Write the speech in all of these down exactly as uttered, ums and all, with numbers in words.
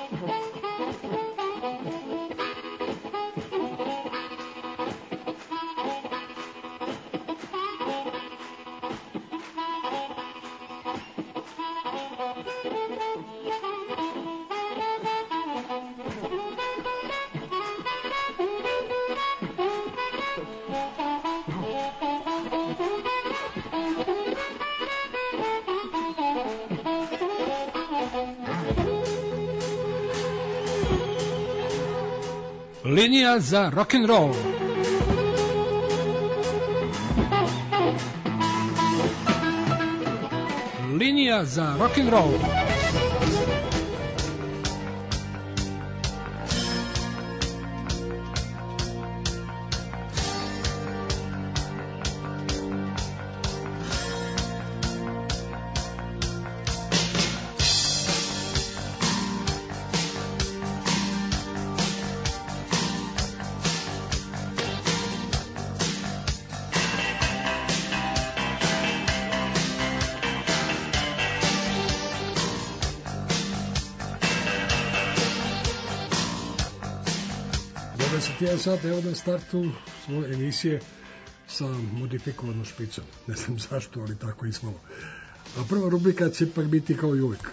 Linija za rock'n'roll. Linija za rock'n'roll. Sad evo na startu svoje emisije sa modifikovanom špicom. Ne znam zašto, ali tako ispalo. A prva rubrika će pak biti kao i uvek.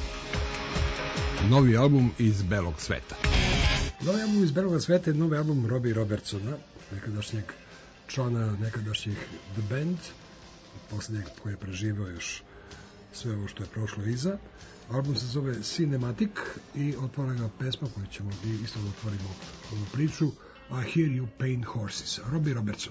Novi album iz belog sveta. Novi album iz belog sveta je novi album Robbie Robertsona, nekadašnjeg člana nekadašnjih The Band, posljednjeg koji je preživao još sve ovo što je prošlo iza. Album se zove Cinematic i otvara ga pesma koju ćemo i isto da otvorimo ovu priču, I Hear You Paint Horses, Robbie Robertson.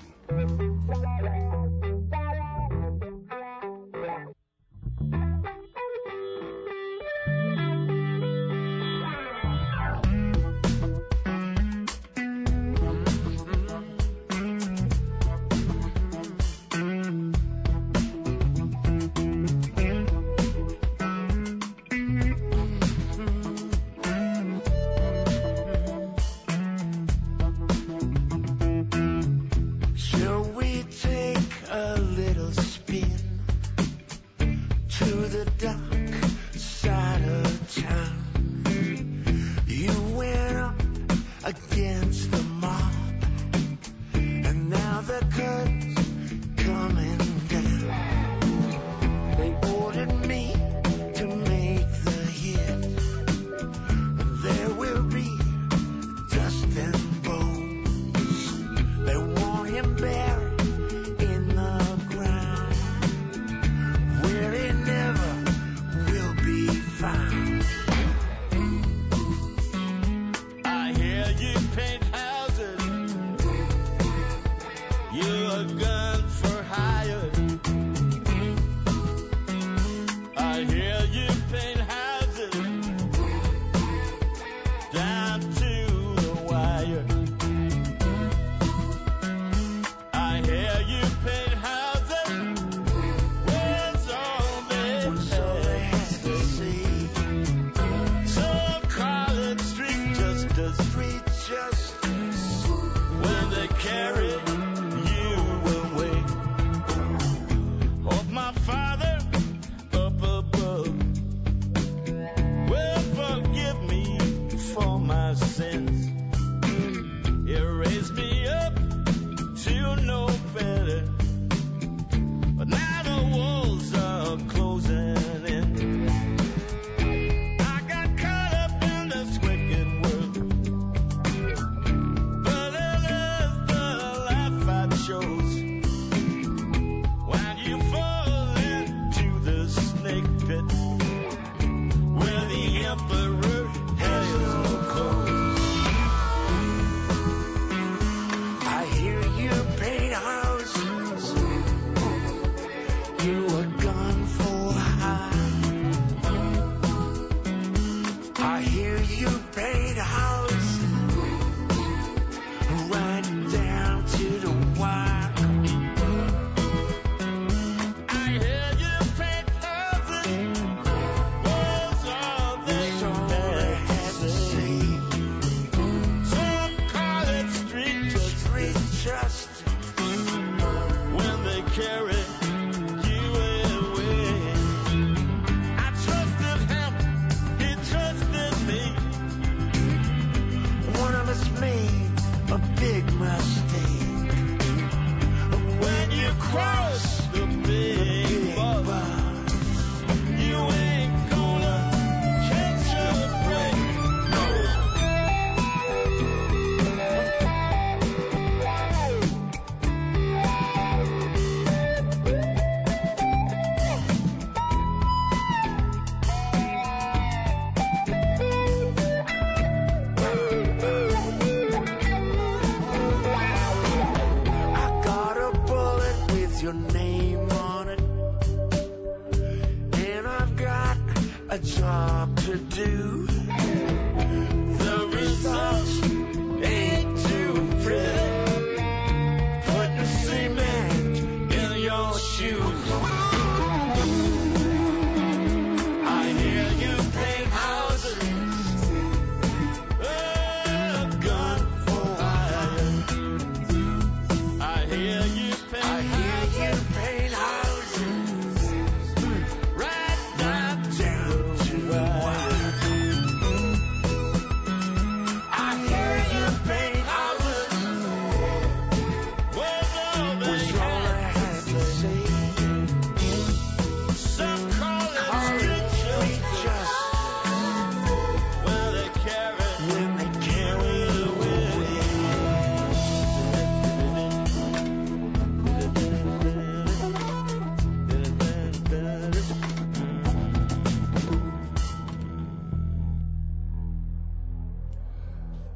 Me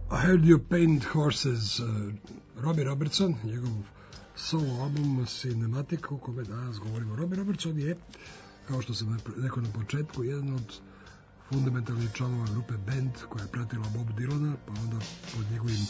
I Heard You Paint Horses, uh, Robbie Robertson, njegov solo album Cinematic, o kome danas govorimo. Robbie Robertson je, kao što sam rekao na početku, jedan od fundamentalnih članova grupe Band koja je pratila Bob Dylana, pa onda pod njegovim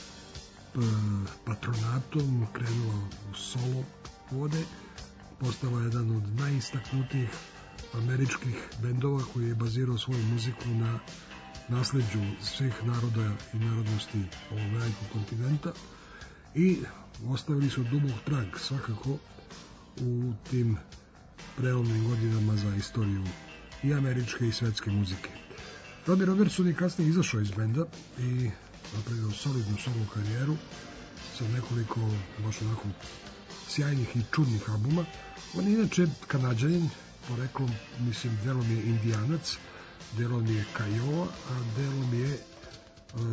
patronatom krenula u solo vode, postala jedan od najistaknutijih američkih bendova koji je bazirao svoju muziku na nasleđu svih naroda i narodnosti ovog velikog kontinenta i ostavili su dubok trag svakako u tim prelomnim godinama za istoriju i američke i svetske muzike. Robbie Robertson je kasnije izašao iz benda i napravio solidnu solo karijeru sa nekoliko baš onako sjajnih i čudnih albuma. On je inače Kanadjanin, poreklom, mislim, delom je Indijanac, delom je Kiowa, a delom je uh,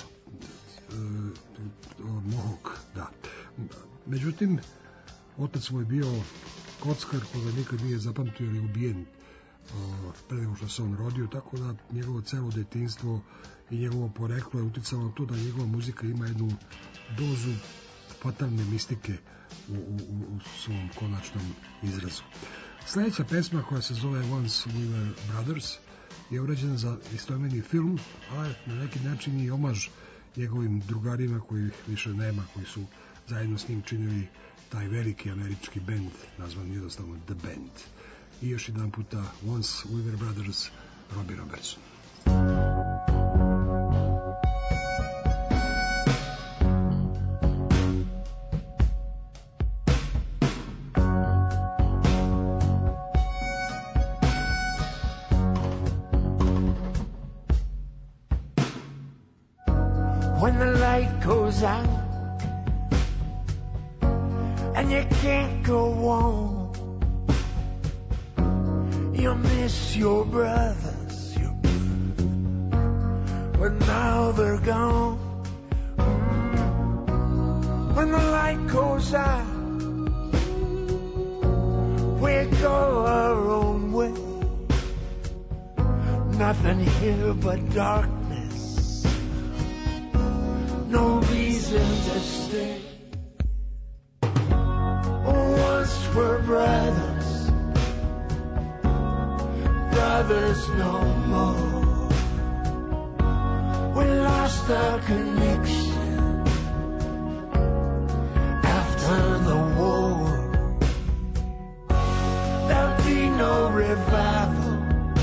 uh, Mohawk, da. Međutim, otac mu je bio kockar koga nikad nije zapamtio ili ubijen uh, pre nego što se on rodio, tako da njegovo celo detinjstvo i njegovo poreklo je uticalo na to da njegova muzika ima jednu dozu fatalne mistike u, u, u svom konačnom izrazu. Sljedeća pesma koja se zove Once We Were Brothers je urađena za istoimeni film, a na neki način i omaž njegovim drugarima kojih više nema, koji su zajedno s njim činili taj veliki američki band nazvan jednostavno The Band. I još jedan puta Once We Were Brothers, Robbie Robertson. When the light goes out and you can't go on, you'll miss your brothers, your but now they're gone. When the light goes out, we go our own way. Nothing here but darkness, no reason to stay. Once we're brothers, brothers no more. We lost our connection after the war. There'll be no revival,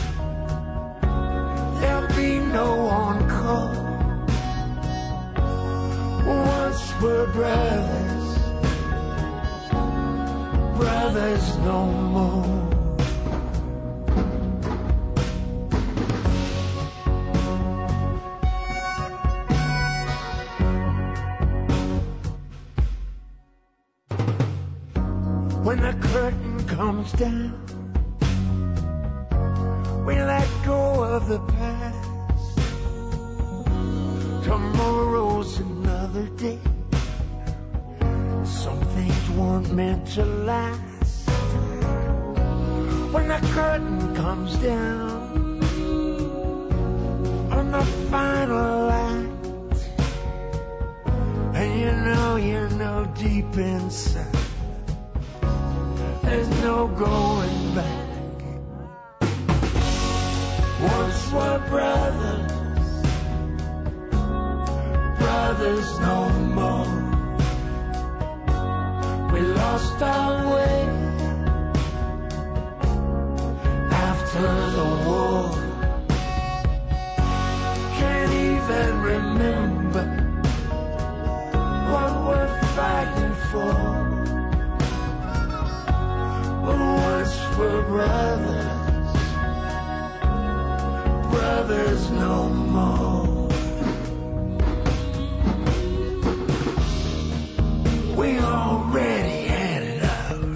there'll be no encore. Once we're brothers, brothers no more. When the curtain comes down, we let go of the past. Tomorrow's another day. Some things weren't meant to last. When the curtain comes down on the final act, and you know, you know deep inside there's no going back. Once we're brothers, brothers no more. We lost our way after the war. Can't even remember what we're fighting for. But once we're brothers, brothers no more. We already had it out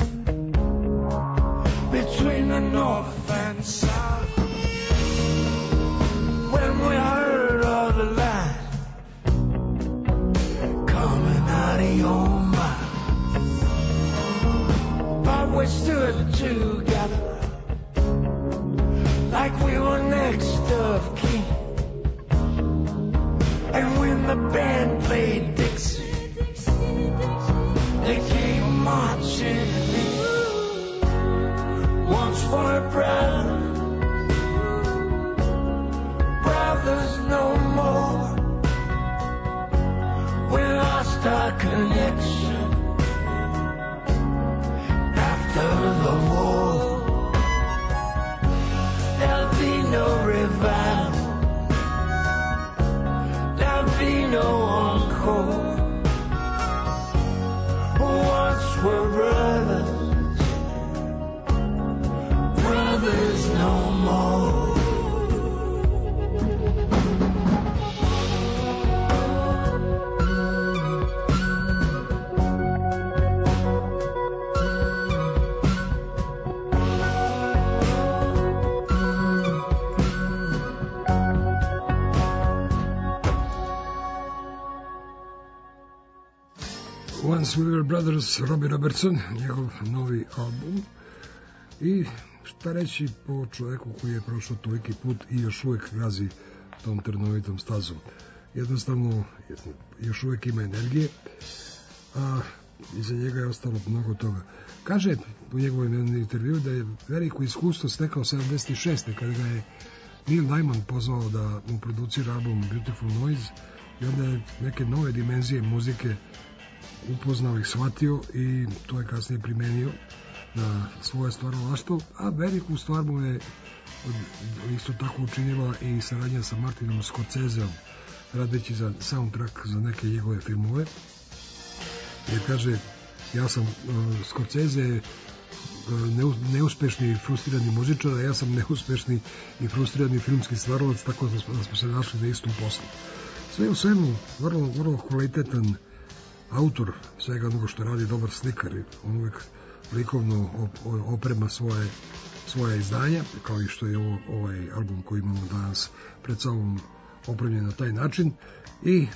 between the north and south. When we heard all the lies coming out of your mouth, but we stood together like we were next of kin. brothers no more. We lost our connection after the war. There'll be no revival, there'll be no encore. Once we're brothers, brothers no more. Once We Were Brothers, Robbie Robertson, njegov novi album. I šta reći po čoveku koji je prošao toliki put i još uvijek gazi tom trnovitom stazom. Jednostavno, još uvijek ima energije, a iza njega je ostalo mnogo toga. Kaže u njegovom intervju da je veliko iskustvo stekao sedamdeset šeste kada ga je Neil Diamond pozvao da mu producira album Beautiful Noise i onda je neke nove dimenzije muzike upoznao ih, shvatio i to je kasnije primenio na svoje stvaralaštvo, a veliku stvar mu je isto tako učinila i saradnja sa Martinom Scorseseom, radeći za soundtrack za neke njegove filmove. Jer kaže, ja sam uh, Scorsese uh, neuspešni i frustrirani muzičar, a ja sam neuspešni i frustrirani filmski stvaralac, tako da smo, da smo se našli na istom poslu. Sve u svemu, vrlo, vrlo kvalitetan autor svega onoga što radi, dobar slikar, on uvijek likovno oprema svoje, svoje izdanja, kao i što je ovo, ovaj album koji imamo danas pred sobom opremljen na taj način i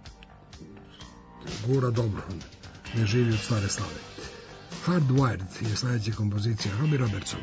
gura dobro, ne živi od stare slave. Hardwired je sljedeća kompozicija, Robbie Robertson.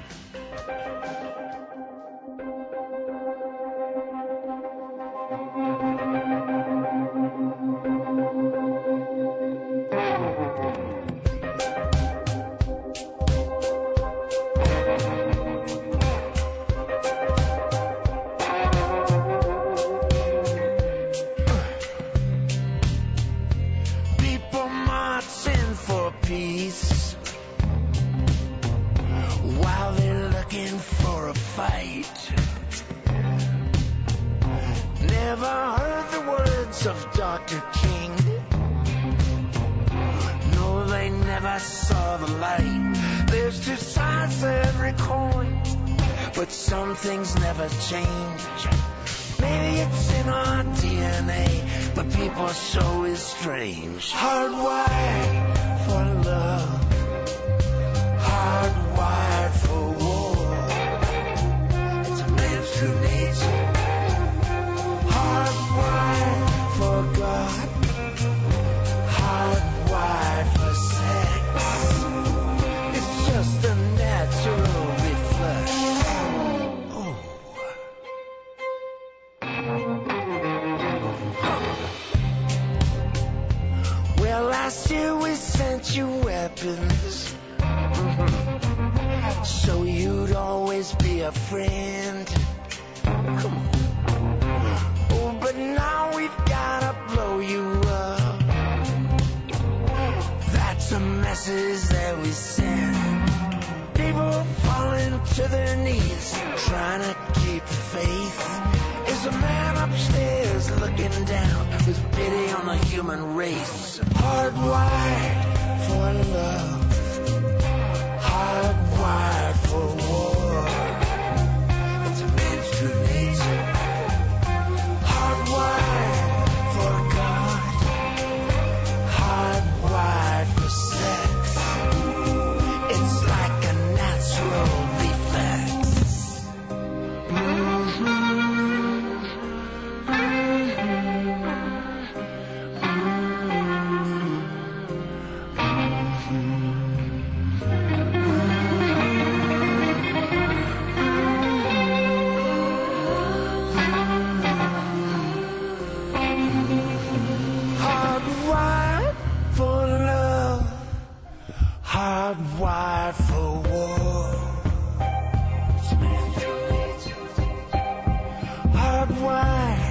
Hardwired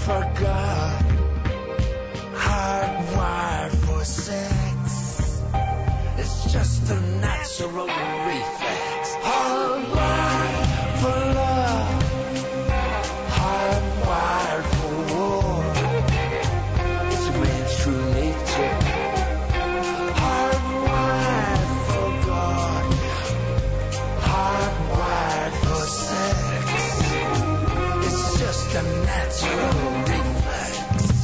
forgot. Hardwired for sex. It's just a natural reflex. Hardwired for love. Hardwired for war. It's ran through nature. Hardwired for God. Hardwired for sex. It's just a natural reflex.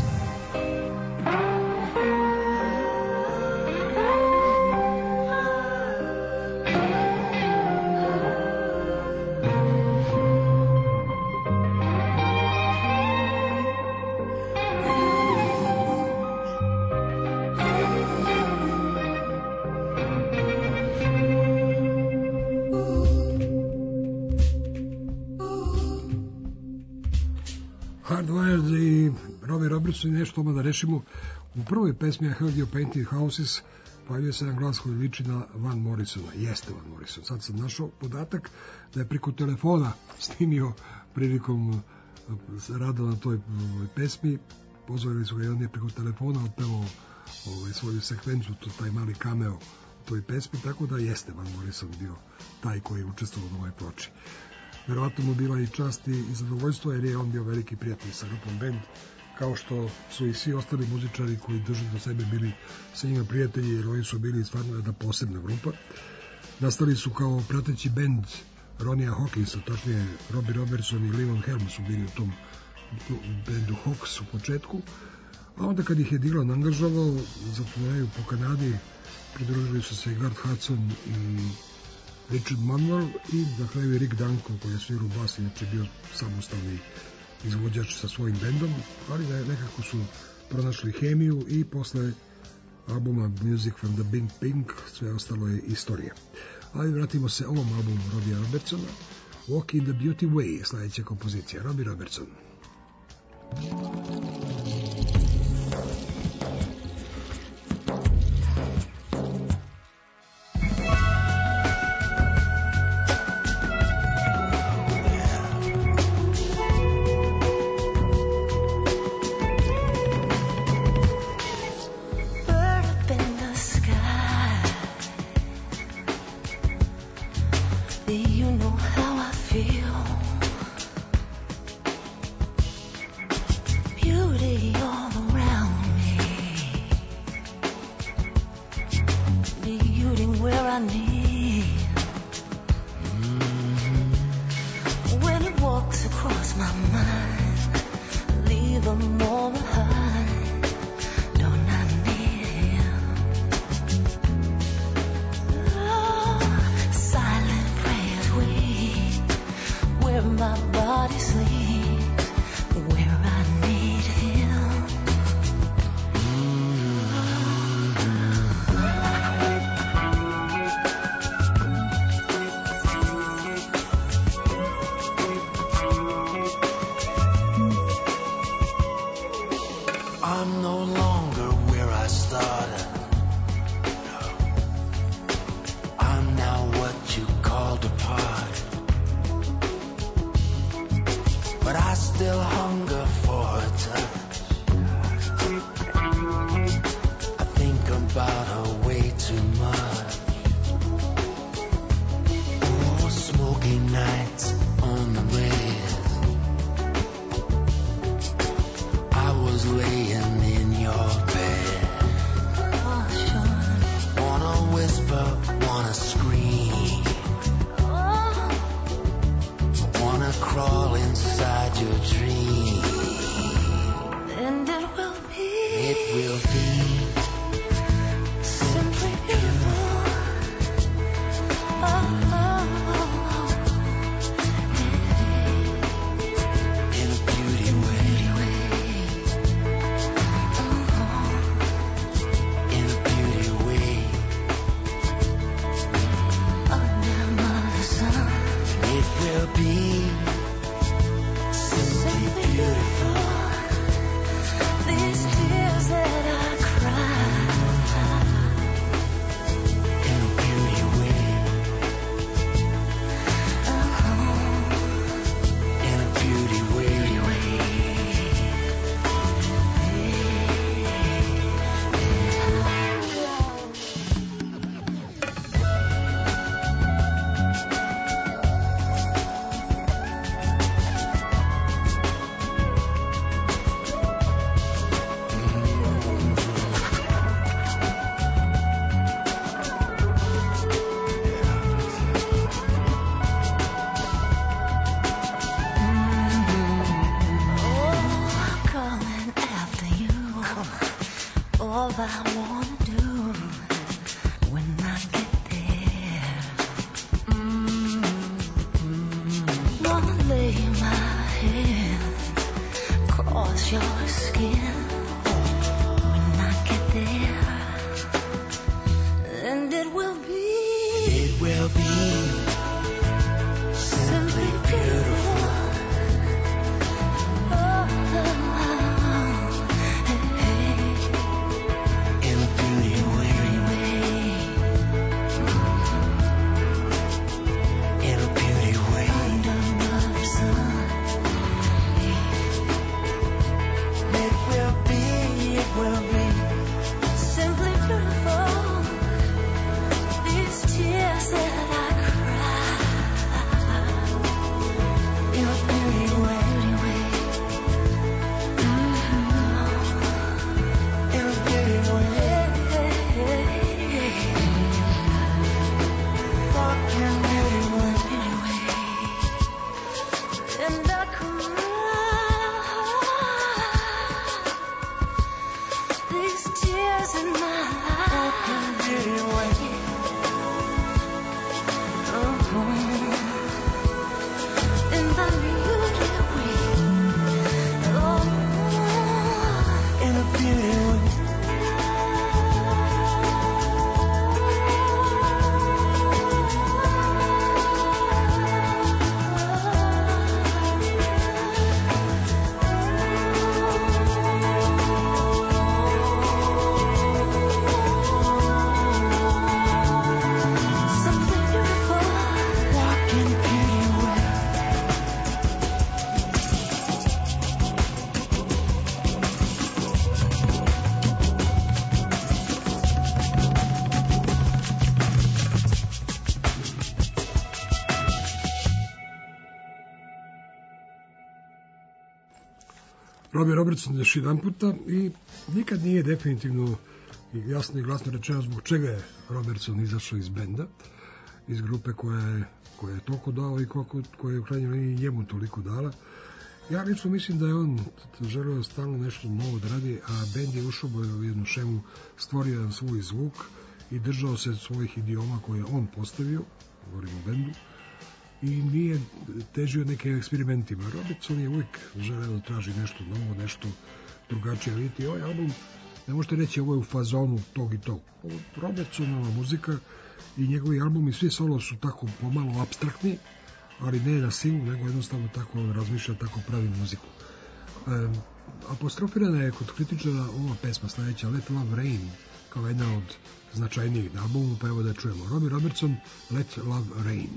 Hardwired i Robbie Robertson i nešto da rešimo. U prvoj pesmi I Heard You Painted Houses pojavio se jedan glas koji liči na Van Morrisona. Jeste Van Morrison. Sad sam našao podatak da je preko telefona snimio prilikom rada na toj pesmi. Pozvali su ga i on je preko telefona otpevao ovaj, svoju sekvencu, to, taj mali cameo u toj pesmi, tako da jeste Van Morrison bio taj koji je učestvovao u ovoj ploči. Verovatno mu bila i čast i zadovoljstvo, jer je on bio veliki prijatelj sa grupom Band, kao što su i svi ostali muzičari koji drže do sebe bili sa njima prijatelji, jer oni su bili stvarno jedna posebna grupa. Nastali su kao prateći band Ronija Hawkinsa, tačnije Robbie Robertson i Levon Helm su bili u tom bandu Hawks u početku, a onda kad ih je Dylan angažovao za turneju po Kanadi, pridružili su se i Garth Hudson i Richard Manuel i na kraju je Rick Duncan koji je svirao bas, inače bio samostalni izvođač sa svojim bendom, ali da nekako su pronašli hemiju i posle albuma Music from the Big Pink sve ostalo je istorija. Ali vratimo se ovom albumu Robbie Robertsona, Walking the Beauty Way, sledeća kompozicija, Robbie Robertson. Robbie Robertson još jedan puta i nikad nije definitivno i jasno i glasno rečeno zbog čega je Robertson izašao iz benda, iz grupe koja je, koja je toliko dao i koja je u krajnjoj liniji njemu toliko dala. Ja lično mislim da je on želeo stalno nešto novo da radi, a bend je ušao u jednu šemu, stvorio jedan svoj zvuk i držao se svojih idioma koje je on postavio, govorim o bendu, i nije težio nekim eksperimentima. Robertson je uvijek želeo da traži nešto novo, nešto drugačije. Vidite, ovaj album, ne možete reći ovo je u fazonu tog i tog. Robertsonova muzika i njegovi albumi, svi solo su tako pomalo apstraktni, ali ne na silu, nego jednostavno tako razmišlja, tako pravi muziku. E, apostrofirana je kod kritičara ova pesma sledeća, Let Love Rain, kao jedna od značajnijih na albumu, pa evo da čujemo. Robbie Robertson, Let Love Rain.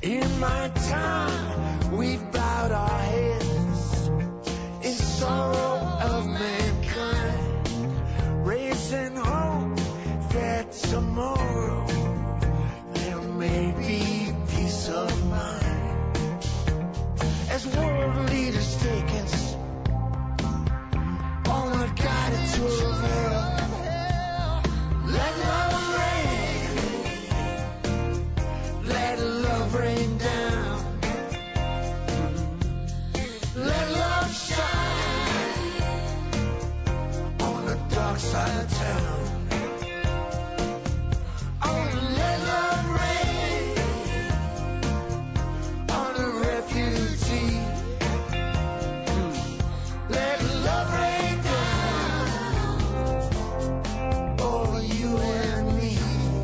In my time, we've bowed our heads in sorrow of mankind, raising hope that tomorrow there may be peace of mind. As world leaders take us on a guided tour of hell, let love rain, let love rain down, let love shine on the dark side of town. Oh, let love rain on the refugee, let love rain down over you and me.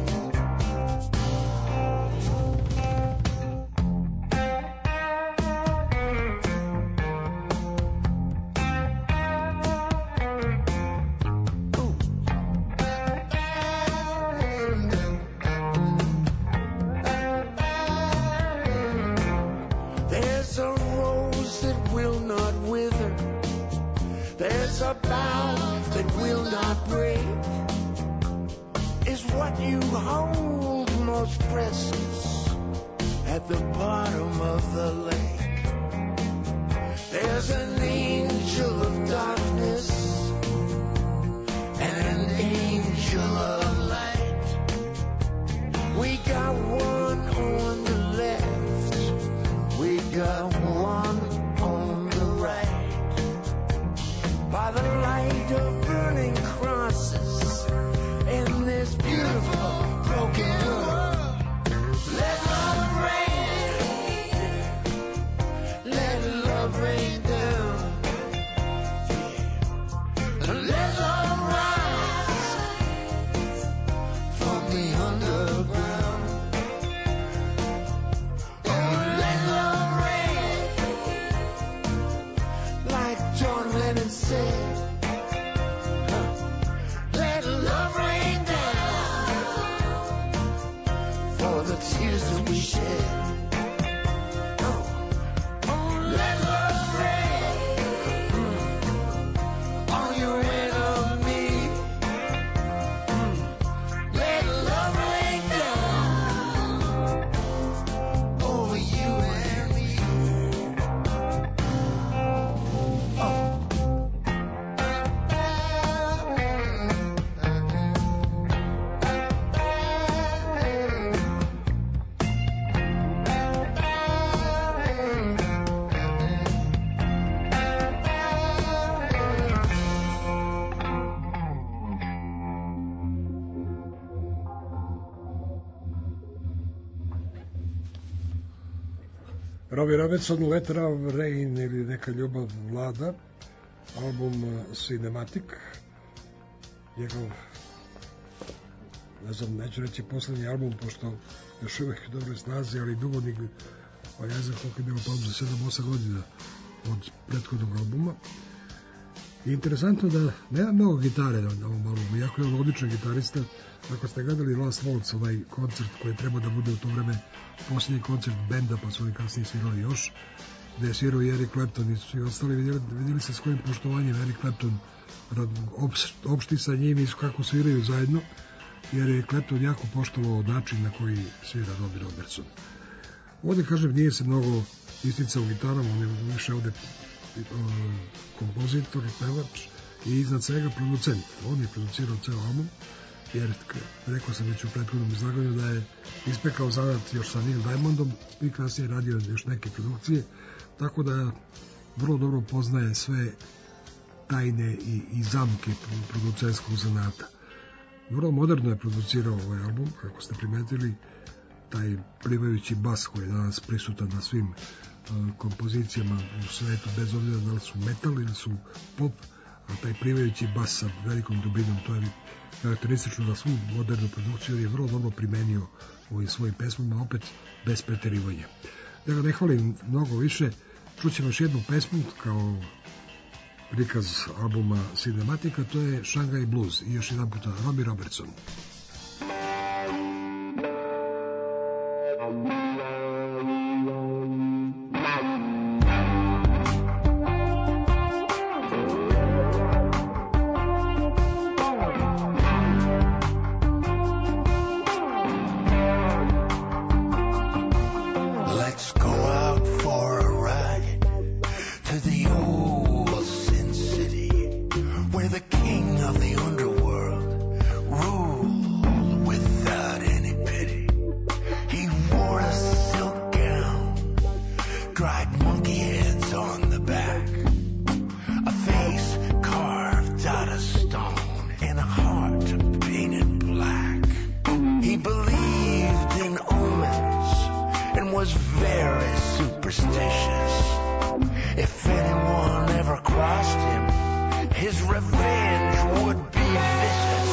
There's a rose that will not wither, there's a bough that will not break, is what you hold most precious at the bottom of the lake. There's an angel of darkness and an angel of light. We got one on the left, we got one on the right. By the light of burning crosses in this beautiful broken world, let love rain, let love rain down, let love rise from the underground. Oh, let love rain, like John Lennon said, let love rain down for the tears that we shed. Oh, oh, let love rain on your enemy. Mm. Let love rain down over you and me. Oh. Robbie Robertson, Letter of Rain ili Neka ljubav vlada, album uh, Cinematic, njegov, ne znam, neću reći poslednji album, pošto još uvek u dobroj snazi, ali dugo nig, pa ja znam koliko je bilo pauza, sedam osam godina od prethodnog albuma. I interesantno da nema mnogo gitare na ovom albumu, jako je on odličan gitarista. Ako ste gledali Last Waltz, ovaj koncert koji je trebao da bude u to vreme posljednji koncert benda, pa su oni kasnije svirali još, gde je svirao i Eric Clapton i svi ostali, vidjeli, vidjeli se s kojim poštovanjem Eric Clapton opšti sa njim i kako sviraju zajedno, jer je Clapton jako poštovao način na koji svira Robbie Robertson. Ovde, kažem, nije se mnogo isticao gitarom, on je više ovde uh, kompozitor, pevač i iznad svega producent. On je producirao ceo album, jer rekao sam već u prethodnom izlaganju da je ispekao zanat još sa Neil Diamondom i kasnije radio još neke produkcije, tako da vrlo dobro poznaje sve tajne i, i zamke producenskog zanata. Vrlo moderno je producirao ovaj album, kako ste primetili, taj plivajući bas koji je danas prisutan na svim uh, kompozicijama u svetu, bez obzira da li su metal ili su pop, a taj plivajući bas sa velikom dubinom, to je karakteristično za svu modernu produkciju, jer je vrlo dobro primenio u ovim svojim pesmama, opet bez preterivanja. Da ga ne hvalim mnogo više, čućemo još jednu pesmu kao prikaz albuma Cinematica, to je Shanghai Blues i još jedan puta Robbie Robertson. superstitious. If anyone ever crossed him, his revenge would be vicious.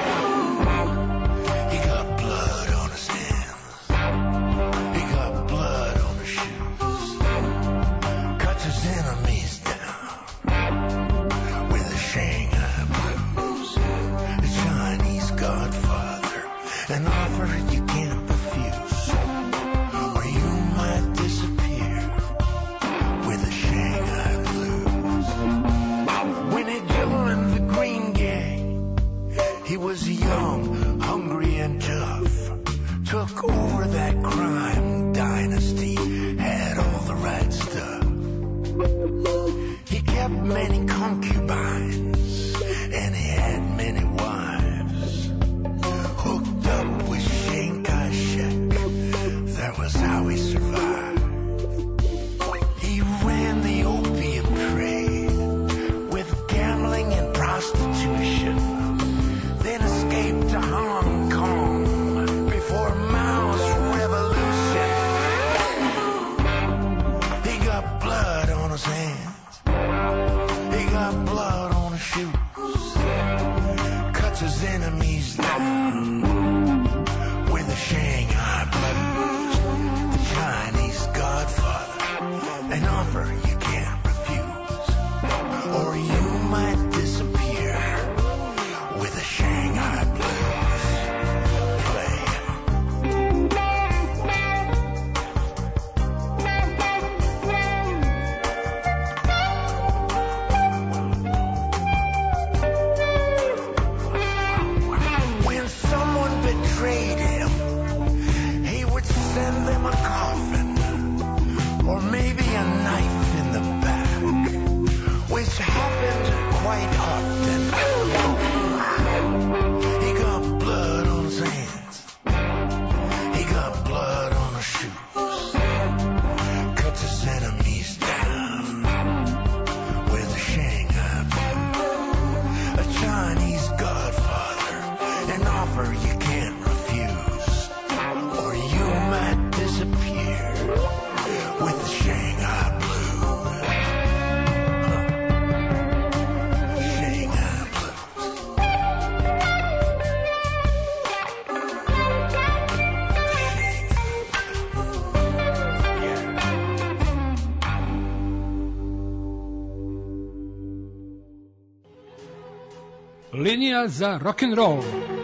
He got blood on his hands. He got blood on his shoes. Cuts his enemies down with a Shanghai blues. The Chinese Godfather, an offer you can't refuse, or you might disappear with a Shanghai blues. When he joined the Green Gang, he was young, hungry and tough. Took over that crime dynasty, had all the right stuff. He kept many concubines, and he had many wives. Hooked up with Chiang Kai-shek, that was how he survived. He ran the opium trade with gambling and prostitution, then escaped to Hong Kong before Mao's revolution. He got blood on his hands. He got blood on his shoes. Cuts his enemies down with a Shanghai blues. The Chinese Godfather, an offer you can't refuse, or you might disappear with a Shanghai blues. Play. When someone betrayed him, he would send them a coffin, or maybe a knife in the back, which happened quite often. He got blood on his hands. He got blood on his shoes. Cuts his enemies down with a Shanghai blues. A Chinese Godfather, an offer you can't refuse, or you might disappear with the Shanghai blues. Shanghai blues. Linija za rock'n'roll.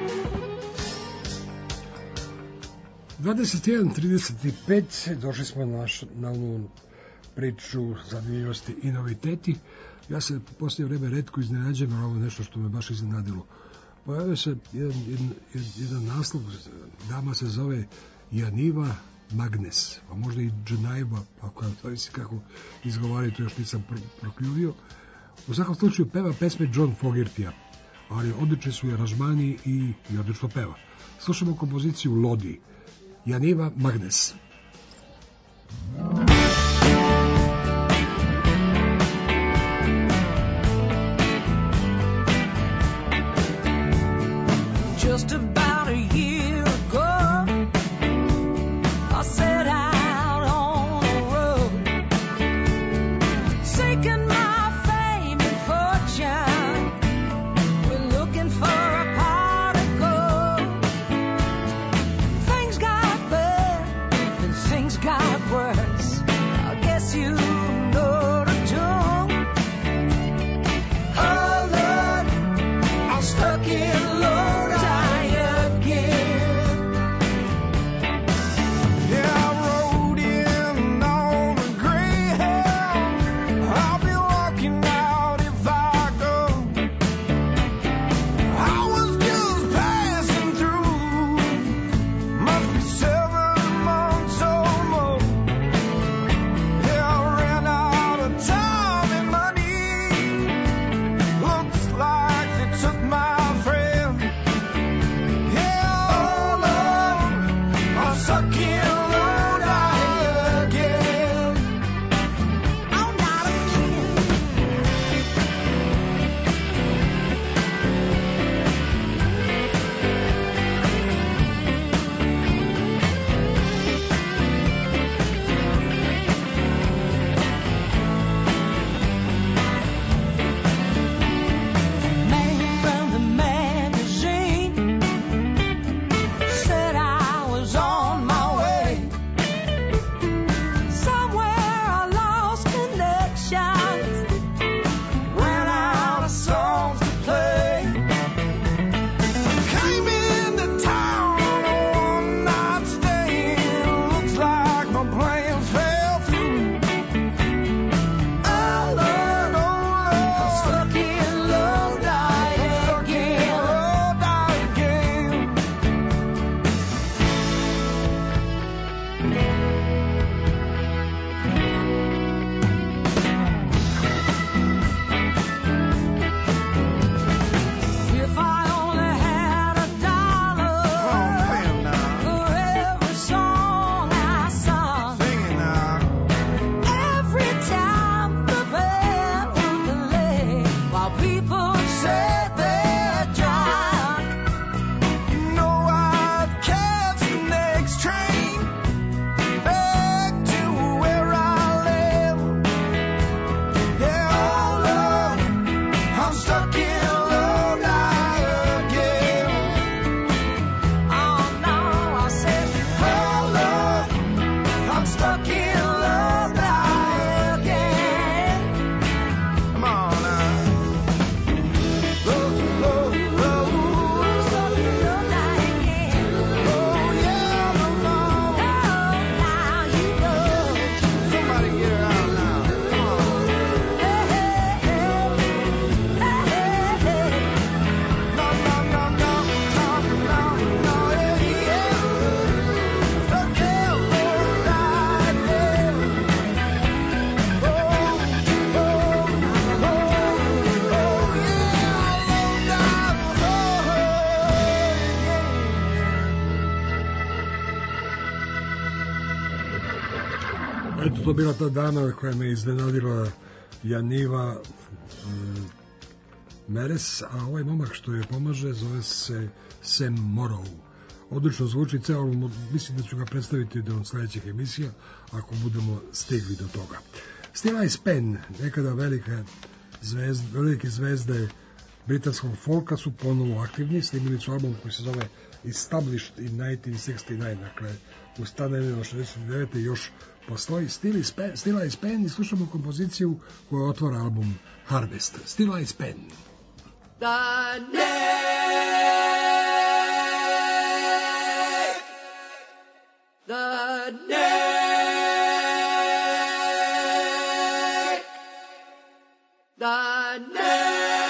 dvadeset jedan trideset pet, došli smo na, naš, na onu priču zanimljivosti i noviteti. Ja se posljednje vreme retko iznenađujem, ali ovo je nešto što me baš iznenadilo. Pojavio se jedan, jedan, jedan naslov, dama se zove Janiva Magnes, a možda i Džanajva, ako zavisi kako izgovaraju, to još nisam pro, prokljuvio. U svakom slučaju peva pesme John Fogertija, ali odlični su i aranžmani i, i odlično peva. Slušamo kompoziciju Lodi, Janiva Magnes. Just about a year ago, I set out on the road, seeking my fame and fortune. We're looking for a pot of gold. Things got bad and things got worse. I guess you know the tune. Oh Lord, I'm stuck in Lodi. Eto, to bila ta dama koja me iznenadila, Janiva e, Meres, a ovaj momak što je pomaže zove se Sam Morrow. Odlično zvuči, ceo album, mislim da ću ga predstaviti do sledećih emisija, ako budemo stigli do toga. Still Ice Pen, nekada velika zvezda, velike zvezde britanskog folka su ponovo aktivni, snimili su album koji se zove Established in nineteen sixty-nine, dakle ustanovljeno šezdeset devete još postoji. Still Ice Pen, Still Ice Pen i slušamo kompoziciju koja otvara album Harvest. Still Ice Pen. The neck, the neck, the neck.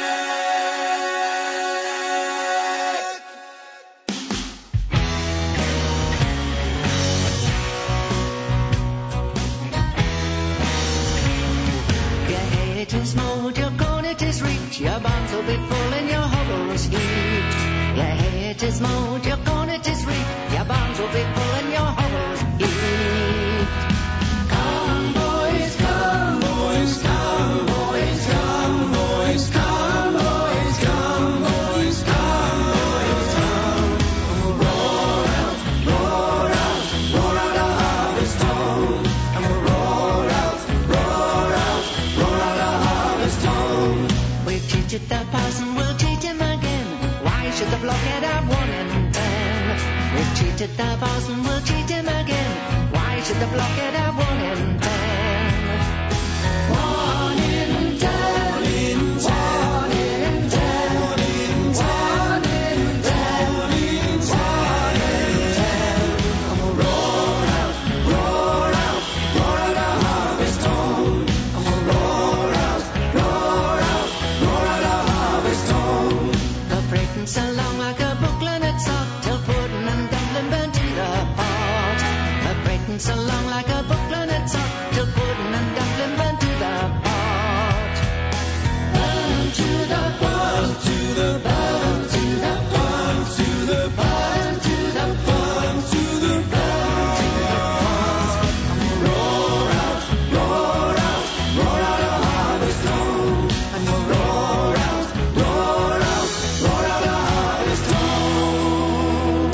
It is mold, your corn it is reach, your barns will be full and your hovels heaped. Your hay it is mold, your corn it is reaped, your barns will be full and your hovels heaped. Come boys, come boys, come boys, come boys, come boys, come boys, come boys, come. And we'll roar out, roar out, roar out a harvest home. And we'll roar out, roar out, roar out a harvest home. We've cheated the parson, we'll cheat him again. Why should the blockhead have one in ten? We've cheated the parson, we'll cheat him again. Why should the blockhead have one in ten? One in ten. One in ten. One in ten. One in ten. One in ten. One in ten. And we'll roar out, roar out, roar out a harvest home. And we'll roar out, roar out, roar out a harvest home. The Britain's along like a booklet sock till pudding and dumpling burn to the pot. The Britain's along like a booklet sock till pudding and dumpling burn to the pot. Burn to the burn to the burn to the burn to the burn to the burn to the burn to the burn. And we'll roar out, roar out, roar out a harvest home. And we'll roar out, roar out, roar out a harvest home.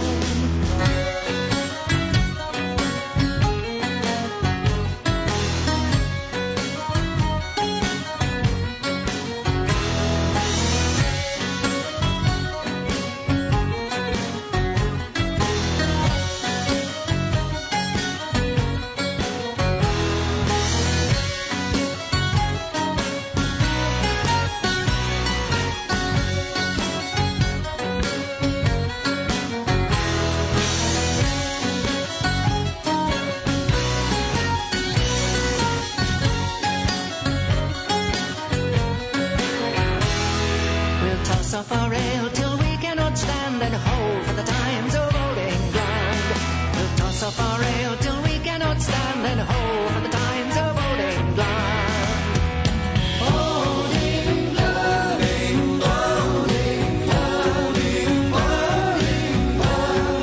We'll toss off our ale till we cannot stand and hold for the times of old England. We'll toss off our ale till we cannot stand and hold for the times of old England. Old England, England, old England, England, England,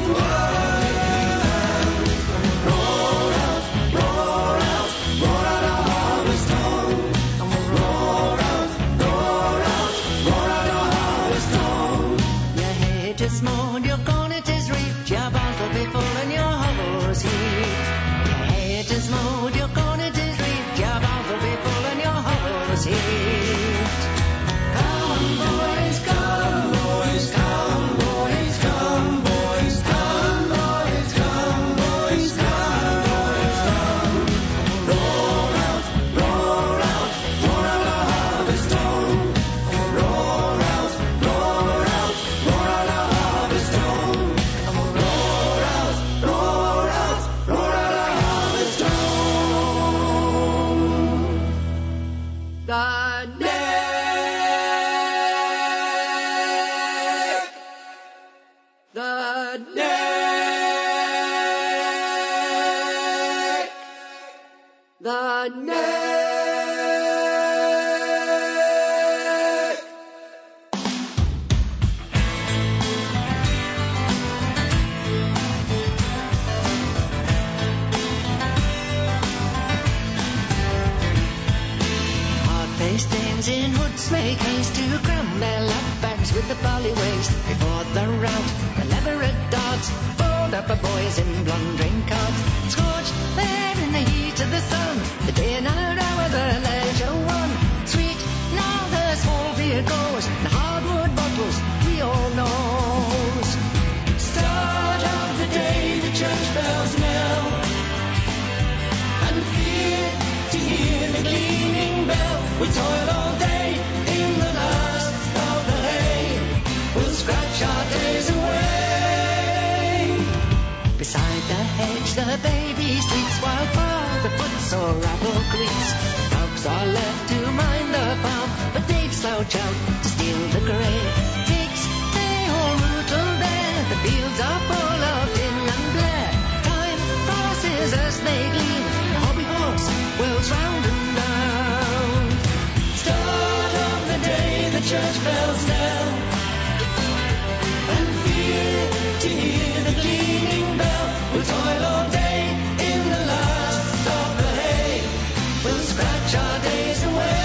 England. Roar out, roar out, roar out a harvest home. And we'll roar out, roar out, roar out a harvest home. Your hay it is mown, your corn it is reaped, your barns will be full and your hovels heaped. Your hay it is mowed, your corn it is reaped, your barns will be full and your hovels heaped. Come boys, come boys, come boys, come boys, come boys, come boys, come boys, come. Roar out, roar out, roar out a harvest home. And we'll roar out, roar out, roar out a harvest home. And we'll roar out, roar out, roar out a harvest home. The neck, the neck, the neck. woods make haste to cram their lap bags with the barley waste. Before the rout, the leverett darts fold up a boys in blundering carts. Scorched there in the heat of the sun, the dinner hour, the leisure one. Sweet now the small beer goes, the hardwood bottles we all know. Start of the day, the church bells knell, and fear to hear the gleaming bell. We toil all day in the last of the hay, we'll scratch our days away. Beside the hedge the baby sleeps, while far the footsore rabble greets. Dogs are left to mind the farm, but they've slouched out to steal the grey. Pigs, they all rootle there, the fields are full of din and glare. Time passes as they gleam, the hobby horse whirls round and round. Start of the day, the church bells knell, and fear to hear the gleaming bell. We'll toil all day in the last of the hay, we'll scratch our days away.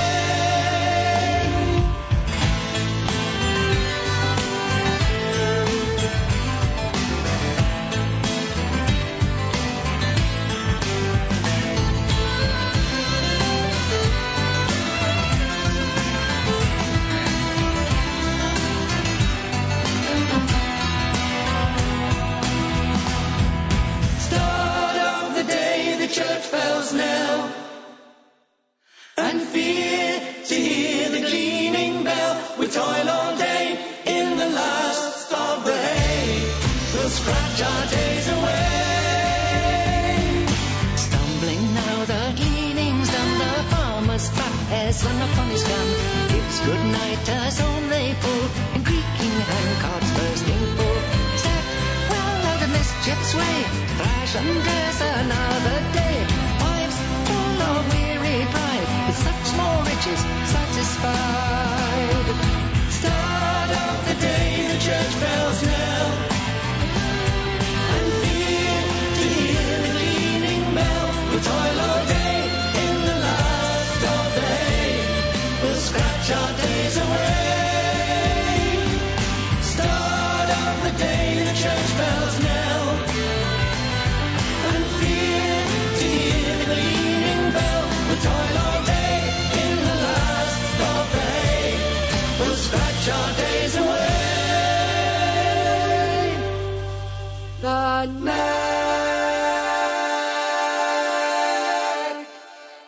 Church bells knell, and fear to hear the gleaming bell. We toil all day in the last of the hay, we'll scratch our days away. Stumbling now the gleaning's done, the farmer's fat hair's run upon his gun. Gives good night as home they pull, in creaking handcarts bursting full. Step well out of mischief's way, thrash and dress another day. Wives full of weary pride, with such small riches satisfied. Start of the day, the church bells knell, and fear to hear the gleaming bell. We'll toil all day in the last of the hay, we'll scratch our days away. Start of the day, the church bells knell, and fear to hear the gleaming bell. We'll toil all day in the last of the hay, we'll scratch our days away. The night.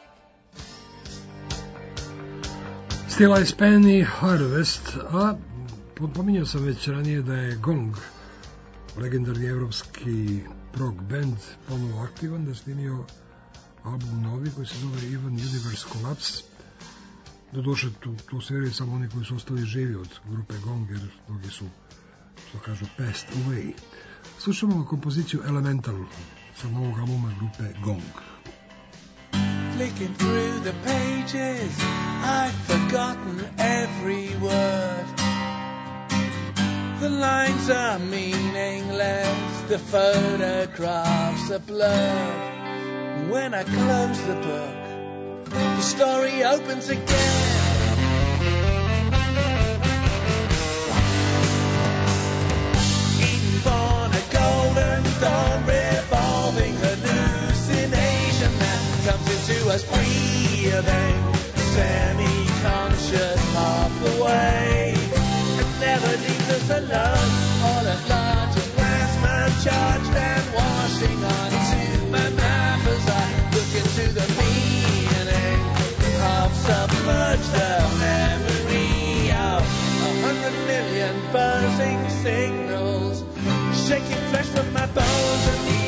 Still I Penny Harvest, a pominjao sam već ranije da je Gong, legendarni evropski prog band, ponovo aktivan, da je snimio album novi koji se zove Even Universe Collapse. Doduše, tu, tu sviraju samo oni koji su ostali živi od grupe Gong, jer mnogi su, što kažu, passed away. Slušamo kompoziciju Elemental sa novog albuma grupe Gong. Flicking through the pages, I've forgotten every word. The lines are meaningless, the photographs are blurred. When I close the book, the story opens again. Eden born a golden dawn, revolving hallucination that comes into us breathing, semi-conscious half the way. It never leaves us alone, all at large as plasma charged and washing onto my map as I look into the meaning of submerged the memory of a hundred million buzzing signals, shaking flesh from my bones and the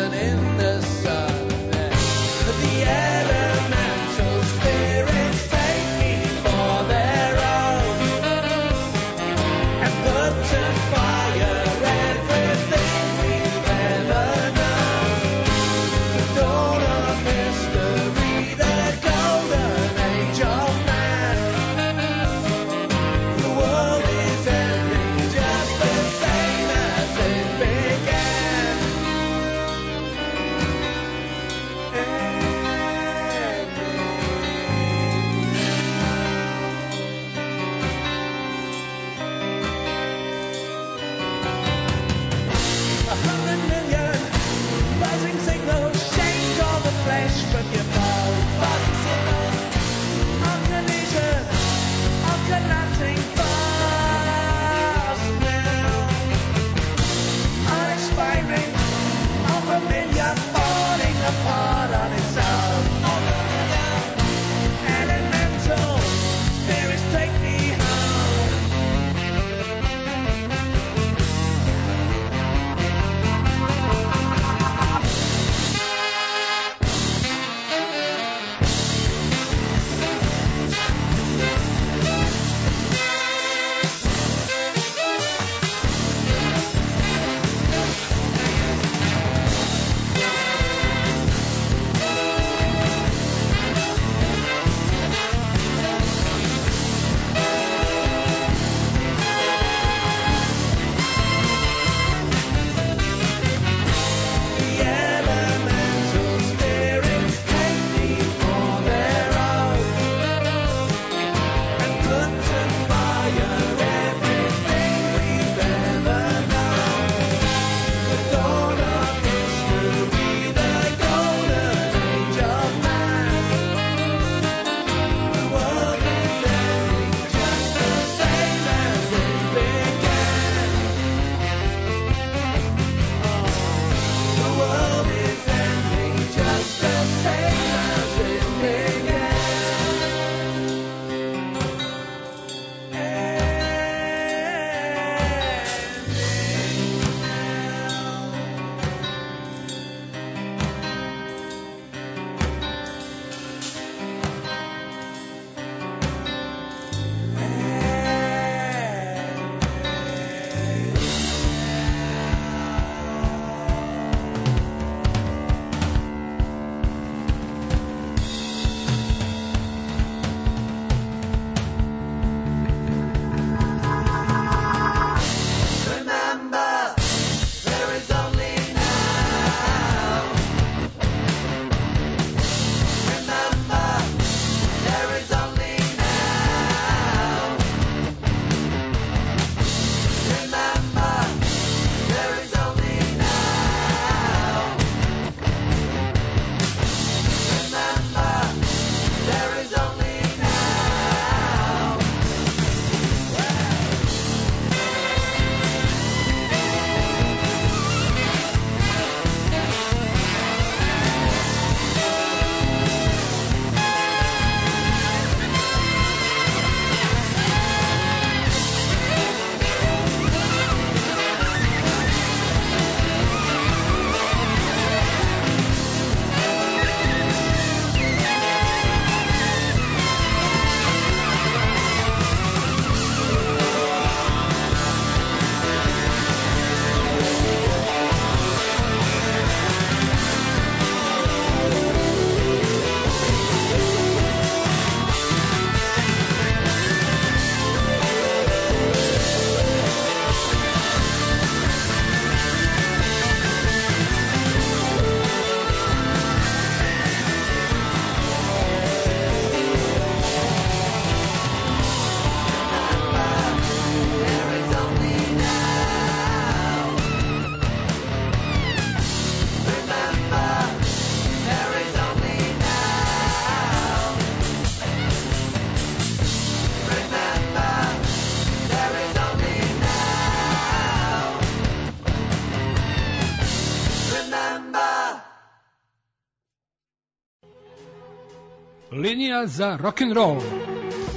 Linija za rock'n'roll.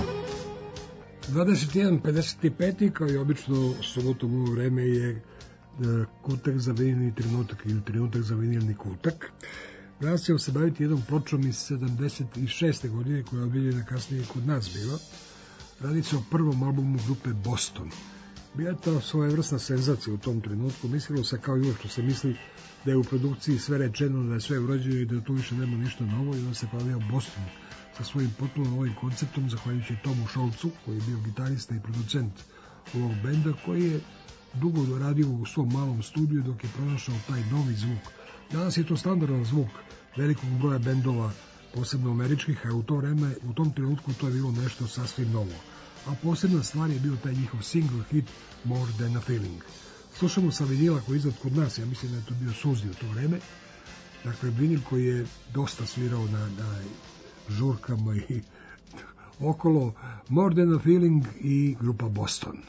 dvadeset jedan pedeset pet kao i obično subotom u vreme je kutak za vinilni trenutak ili trenutak za vinilni kutak. Danas ćemo se baviti jednom pločom iz sedamdeset šeste godine koja je obiljena kasnije kod nas bila. Radi se o prvom albumu grupe Boston. Bila je to svojevrsna senzacija u tom trenutku. Mislilo se kao i uvijek što se misli da je u produkciji sve rečeno, da je sve urađeno i da tu više nema ništa novo i onda se pojavio Boston sa svojim potpuno novim konceptom, zahvaljujući Tomu Scholzu, koji je bio gitarista i producent ovog benda, koji je dugo doradio u svom malom studiju dok je pronašao taj novi zvuk. Danas je to standardan zvuk velikog broja bendova, posebno američkih, a u to vreme, u tom trenutku to je bilo nešto sasvim novo. A posebna stvar je bio taj njihov single hit More Than a Feeling. Slušamo sa vinila koji je izad kod nas, ja mislim da je to bio Suzi u to vreme. Dakle, vinil koji je dosta svirao na, na žurkama i okolo. More Than a Feeling i grupa Boston.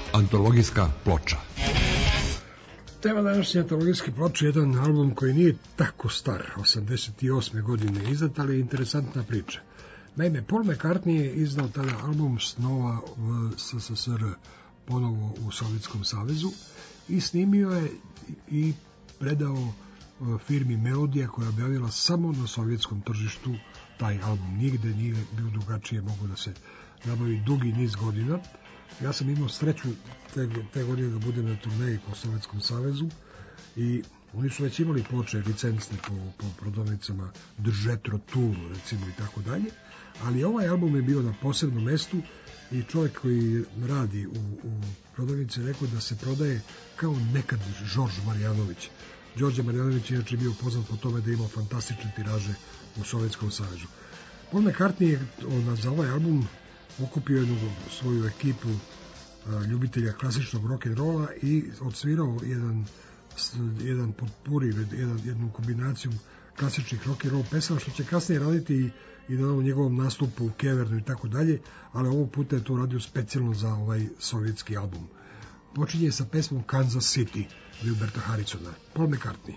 Antologijska ploča. Tema današnje antologijske ploče je jedan album koji nije tako star, osamdeset osme godine izdat, ali je interesantna priča. Naime, Paul McCartney je izdao tada album Snova v S S S R ponovo u Sovjetskom savezu i snimio je i predao firmi Melodija koja je objavila samo na sovjetskom tržištu taj album. Nigde nije bio drugačije, mogu da se nabavi dugi niz godina. Ja sam imao sreću te, te godine da budem na turneji po Sovjetskom savezu i oni su već imali ploče licencne po, po prodavnicama Držetro Tour, recimo, i tako dalje, ali ovaj album je bio na posebnom mestu i čovjek koji radi u, u prodavnici rekao da se prodaje kao nekad Đorđe Marjanović. Đorđe Marjanović je inače bio poznat po tome da je imao fantastične tiraže u Sovjetskom savezu. Paul McCartney je on, za ovaj album okupio jednu svoju ekipu a, ljubitelja klasičnog rock'n'rolla i odsvirao jedan, jedan potpuri, jedan, jednu kombinaciju klasičnih rock'n'roll pesama, što će kasnije raditi i, i na ovom njegovom nastupu u Kevernu i tako dalje, ali ovog puta je to radio specijalno za ovaj sovjetski album. Počinje sa pesmom Kansas City Wilberta Harrisona. Paul McCartney.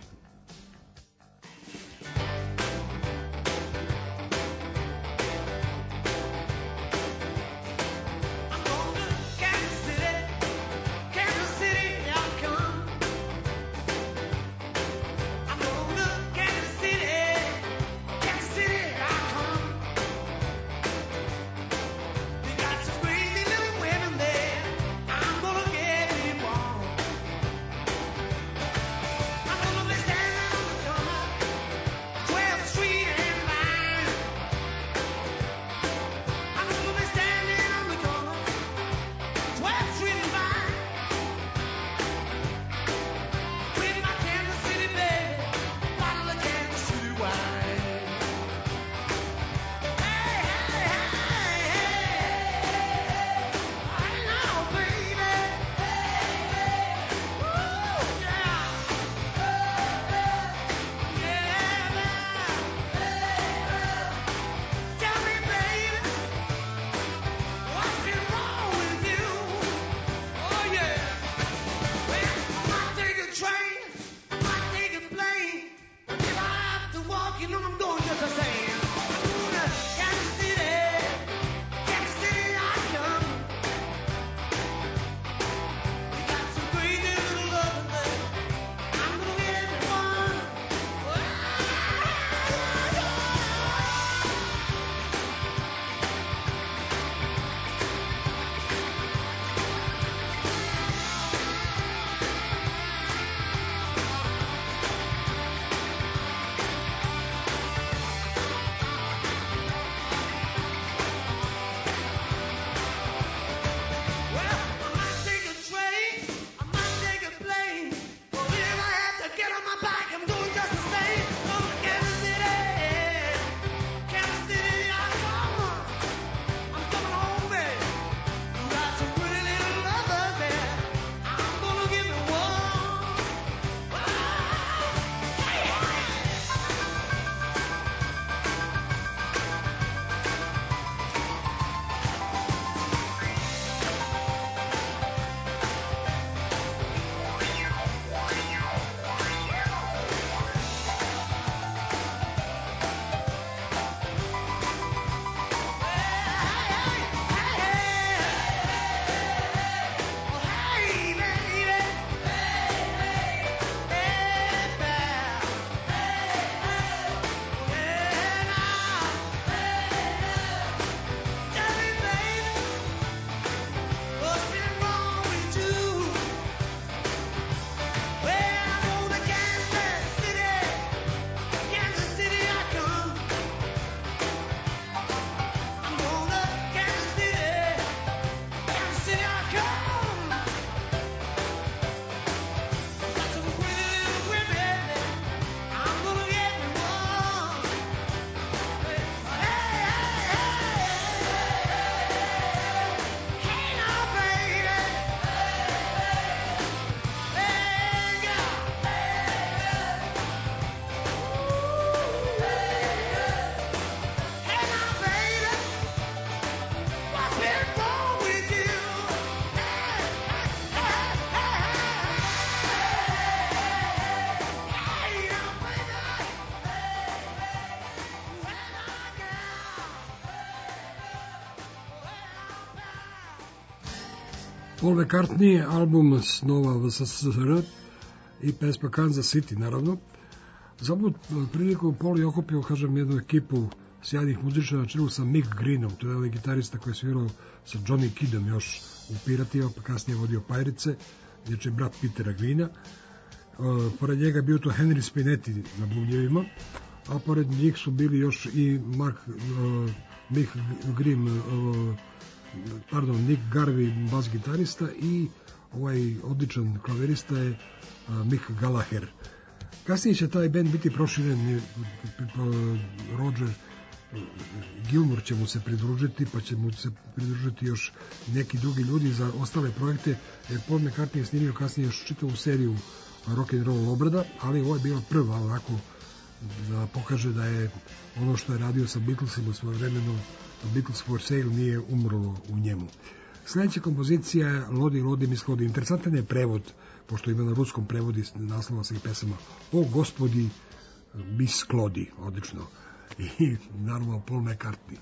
I'm gonna Paul McCartney, album Snova V S S R i pesma Kansas City, naravno. Za ovu priliku Paul je okupio, kažem, jednu ekipu sjajnih muzičara na čelu sa Mick Greenom, to je ovaj gitarista koji je svirao sa Johnny Kiddom još u Piratima, pa kasnije vodio Pirates, znači brat Petera Greena. Uh, pored njega je bio to Henry Spinetti na bubnjevima, a pored njih su bili još i Mark, uh, Mick Green, uh, pardon, Nick Garvey, bas gitarista, i ovaj odličan klavirista je uh, Mick Gallagher. Kasnije će taj band biti proširen, uh, Roger Gilmour će mu se pridružiti, pa će mu se pridružiti još neki drugi ljudi za ostale projekte, jer Paul McCartney je snimio kasnije još čitavu seriju rock and roll obrada, ali ovo je bila prva onako da pokaže da je ono što je radio sa Beatlesima svoje vremeno, Beatles for Sale, nije umrlo u njemu. Sljedeća kompozicija je Lodi, Lodi, mi sklodi. Interesantan je prevod, pošto ima na ruskom prevodi naslova svih pesama. O gospodi, mi sklodi, odlično. I naravno Paul McCartney.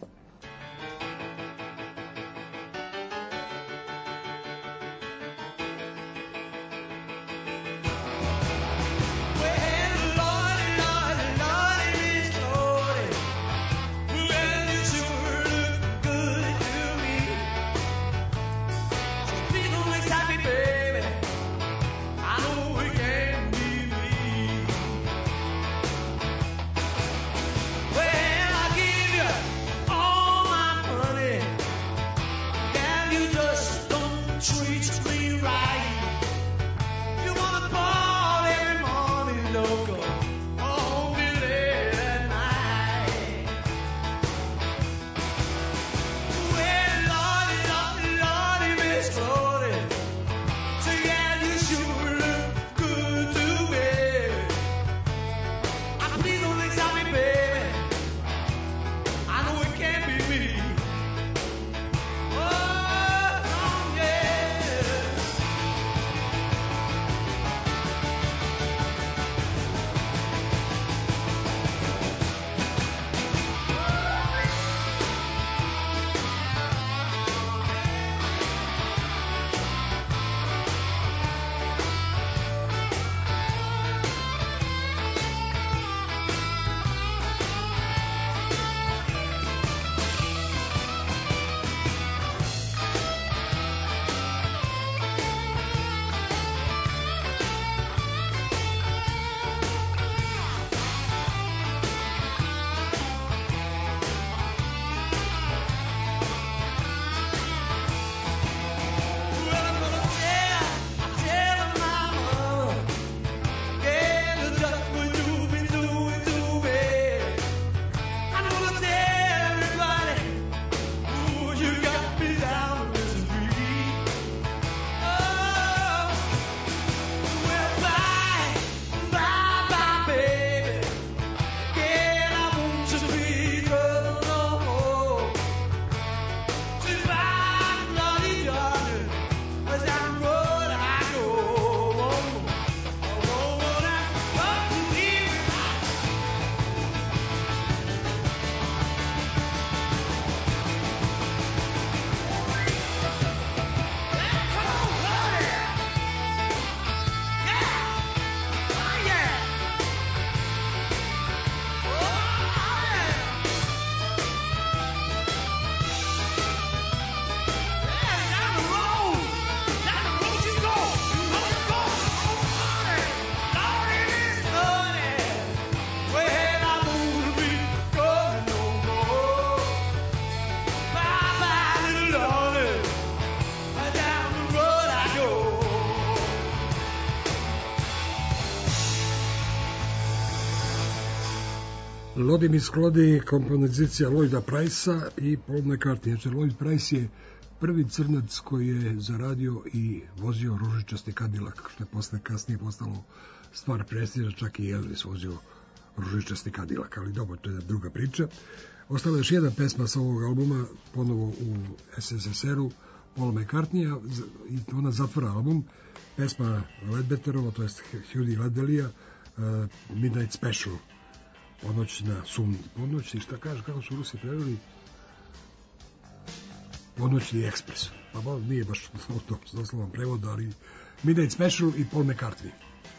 Lodi mi sklodi, kompozicija Lloyda Price-a i Paul McCartney. Znači, Lloyd Price je prvi crnac koji je zaradio i vozio ružičasti Cadillac, što je posle kasnije postalo stvar prestiža, čak i Elvis vozio ružičasti Cadillac, ali dobro, to je druga priča. Ostala je još jedna pesma sa ovog albuma, ponovo u S S S R-u, Paul McCartney, i ona zatvara album, pesma Ledbetterova, to je Hughie Ledbellija, uh, Midnight Special, ponoć na sum, ponoć, i šta kaže, kako su Rusi preveli? Ponoćni ekspres. pa bo, nije baš to doslovan prevod, ali Midnight Special i Paul McCartney.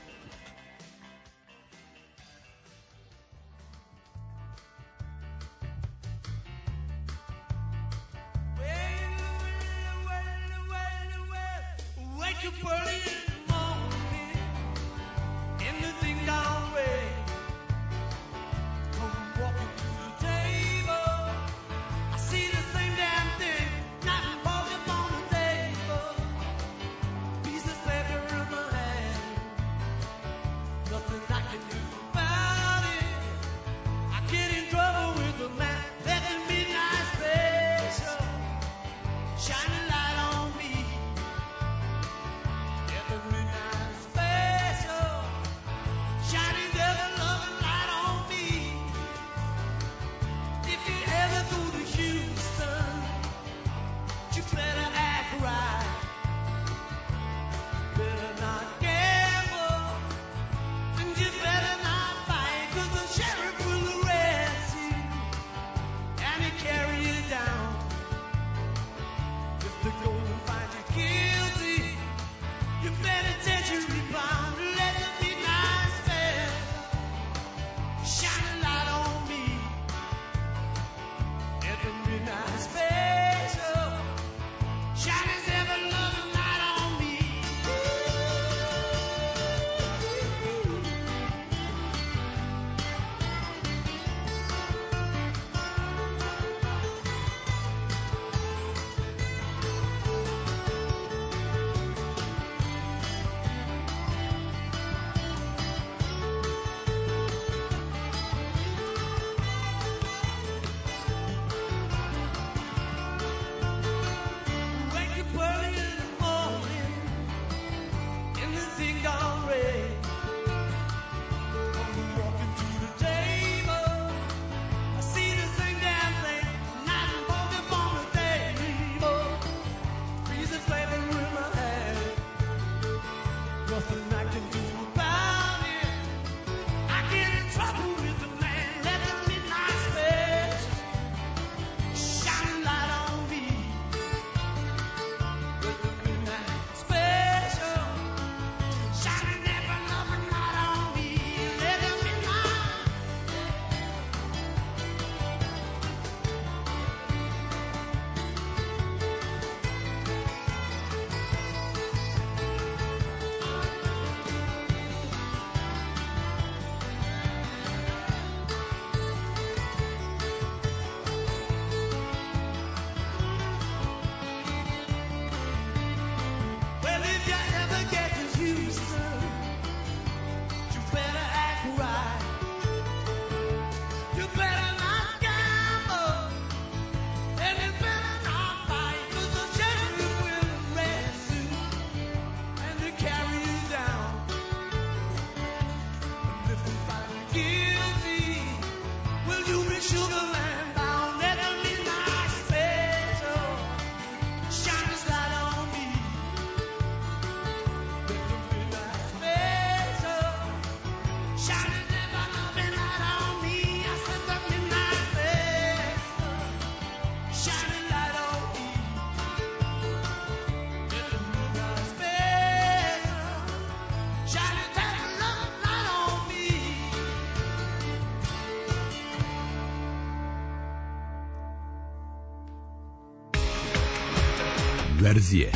Verzije.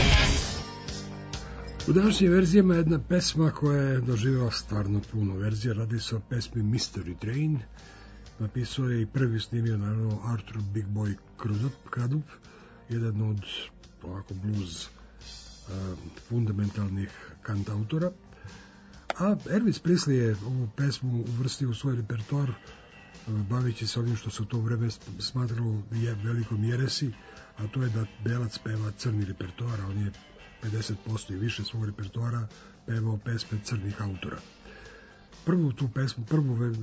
U današnjim verzijama jedna pesma koja je doživjela stvarno puno verzija. Radi se o pesmi Mystery Train. Napisao je i prvi snimio naravno Arthur Big Boy Crudup, jedan od ovako blues uh, fundamentalnih kantautora. A Elvis Presley je ovu pesmu uvrstio u svoj repertoar, uh, bavići se onim što se u to vreme smatralo je velikom jeresi, a to je da belac peva crni repertoar, a on je pedeset posto i više svog repertoara pevao pesme crnih autora. Prvu tu pesmu, prvu uh,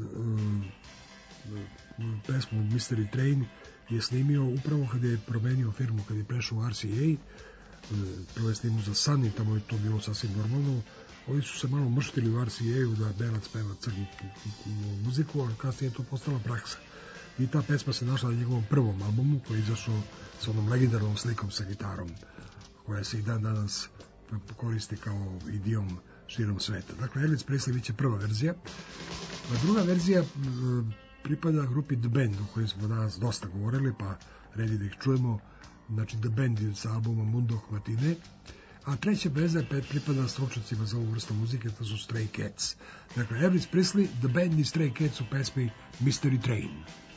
pesmu Mystery Train je snimio upravo kada je promenio firmu, kada je prešao u R C A. Prvo je snimio za Sun i tamo je to bilo sasvim normalno. Ovi su se malo mrštili u R C A-u da belac peva crnu muziku, a kasnije je to postala praksa. i ta pesma se našla na njegovom prvom albumu koji je izašao sa onom legendarnom slikom sa gitarom koja se i dan danas koristi kao idiom širom sveta. Dakle, Elvis Presley biće prva verzija. A druga verzija pripada grupi The Band, o kojoj smo danas dosta govorili, pa redi da ih čujemo. Znači, The Band je sa albumom Mundo Matine. A treća verzija pripada stručnjacima za ovu vrstu muzike, to su Stray Cats. Dakle, Elvis Presley, The Band i Stray Cats u pesmi Mystery Train.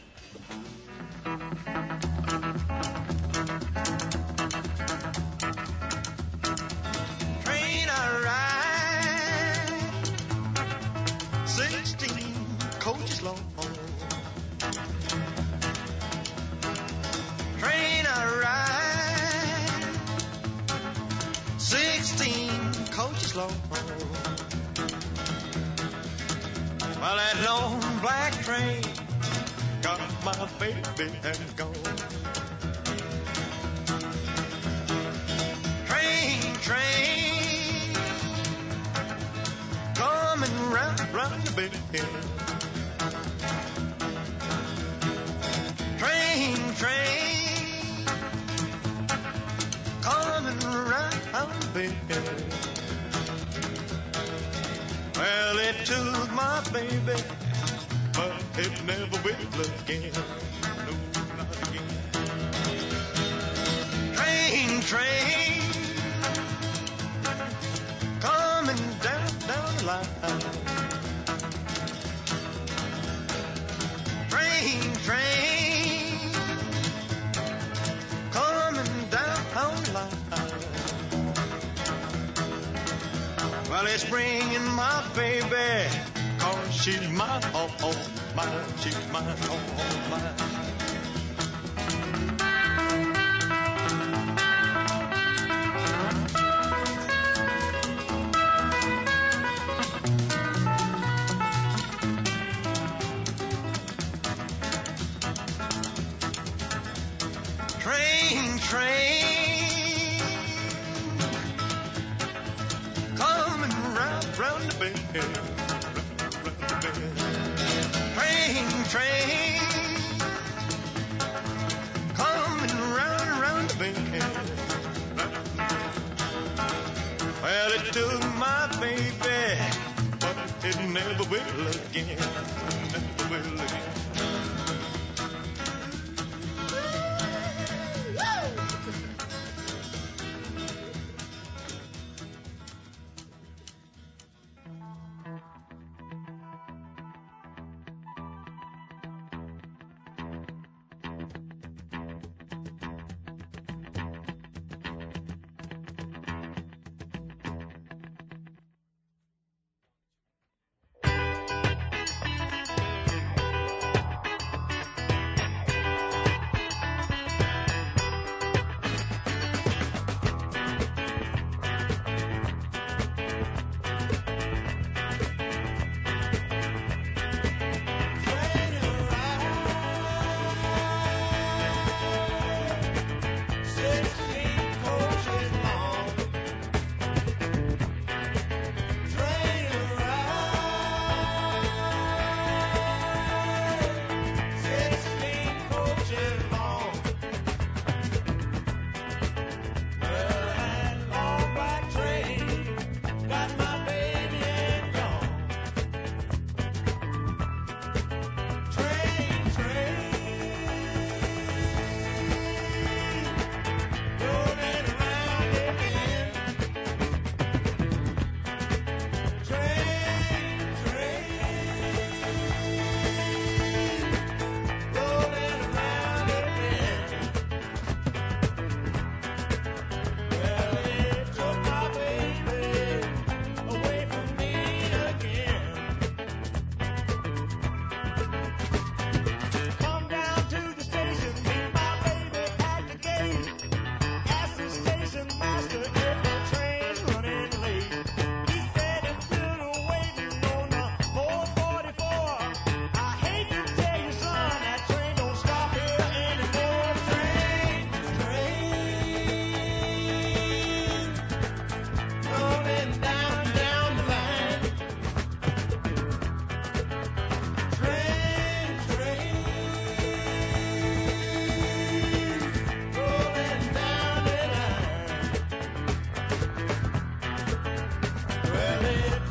Well, that long black train got my baby and gone. Train, train, coming round, round the bend. Train, train, coming round the bend. Well, it took my baby, but it never will again. No, not again. Train, train, coming down, down the line. Train, train, coming down the line. Well, it's bringing my baby, cause she's mine, oh, oh, mine, she's mine, oh, oh, mine. Train, train, round the bend, round the bend. Train, train, coming round, round the bend. Well, it took my baby, but it never will again, never will again.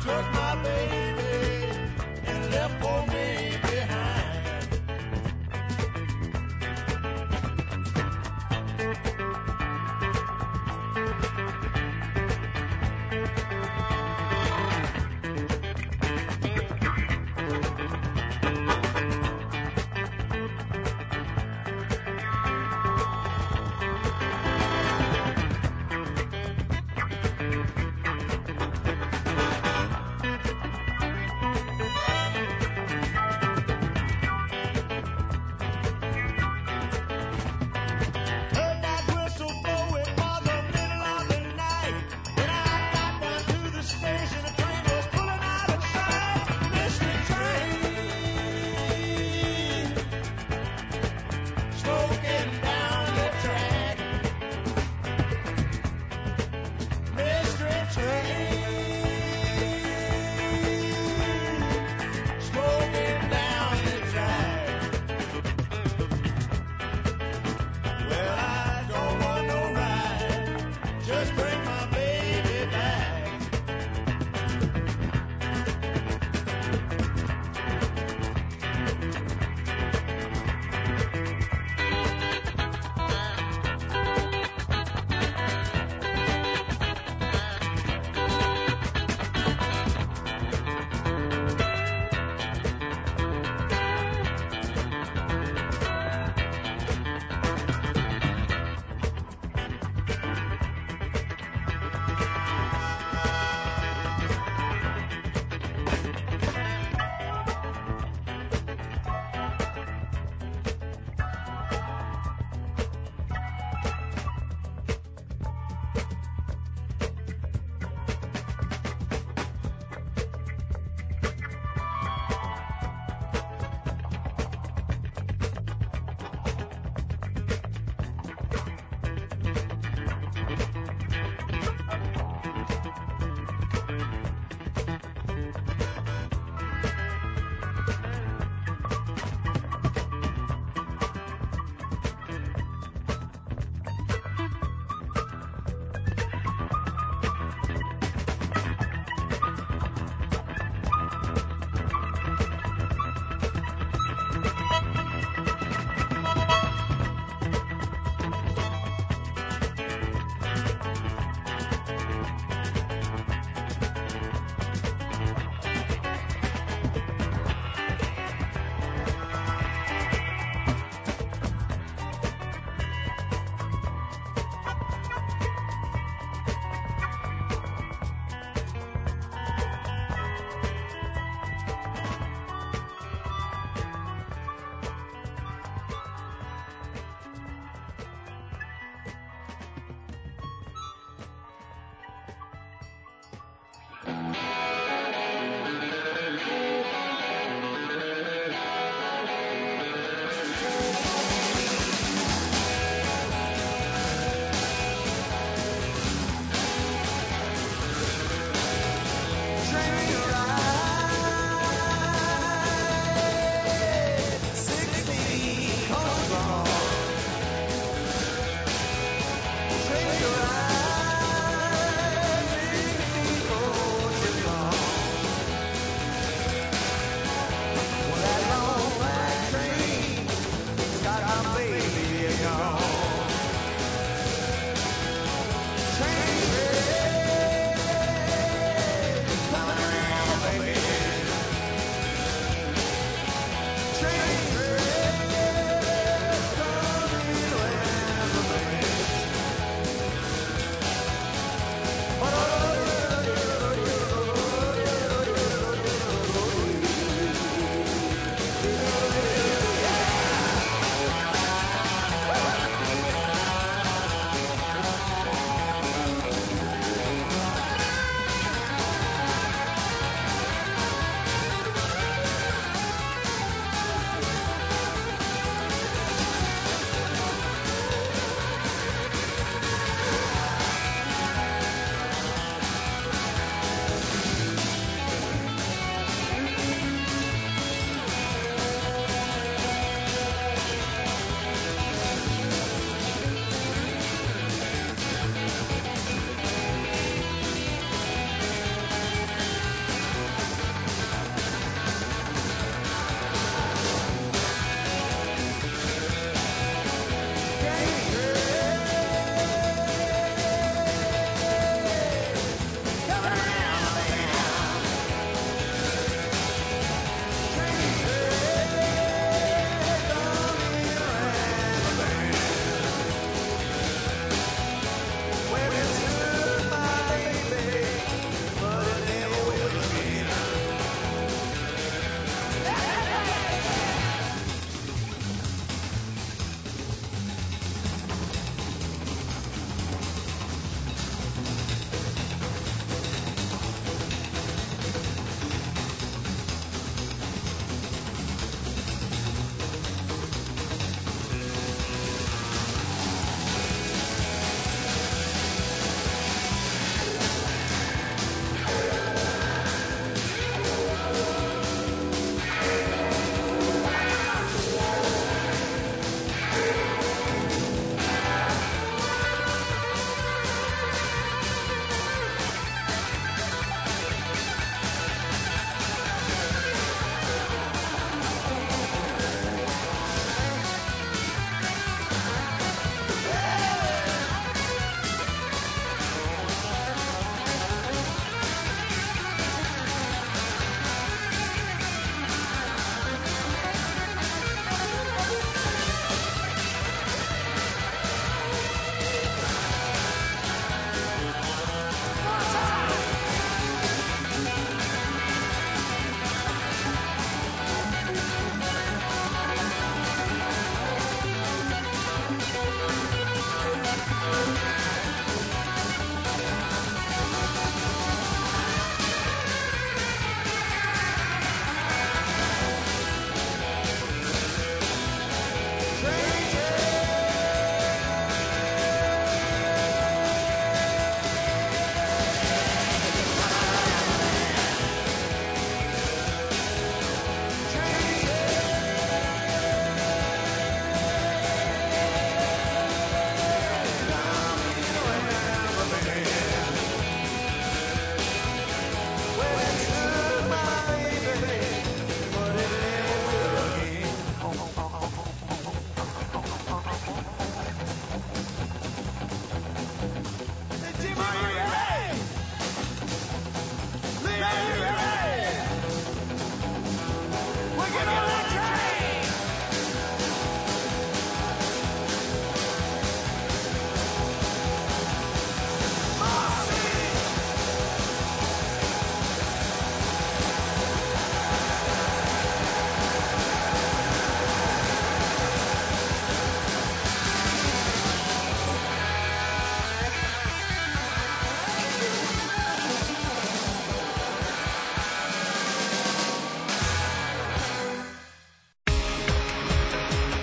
took my baby and left for me behind.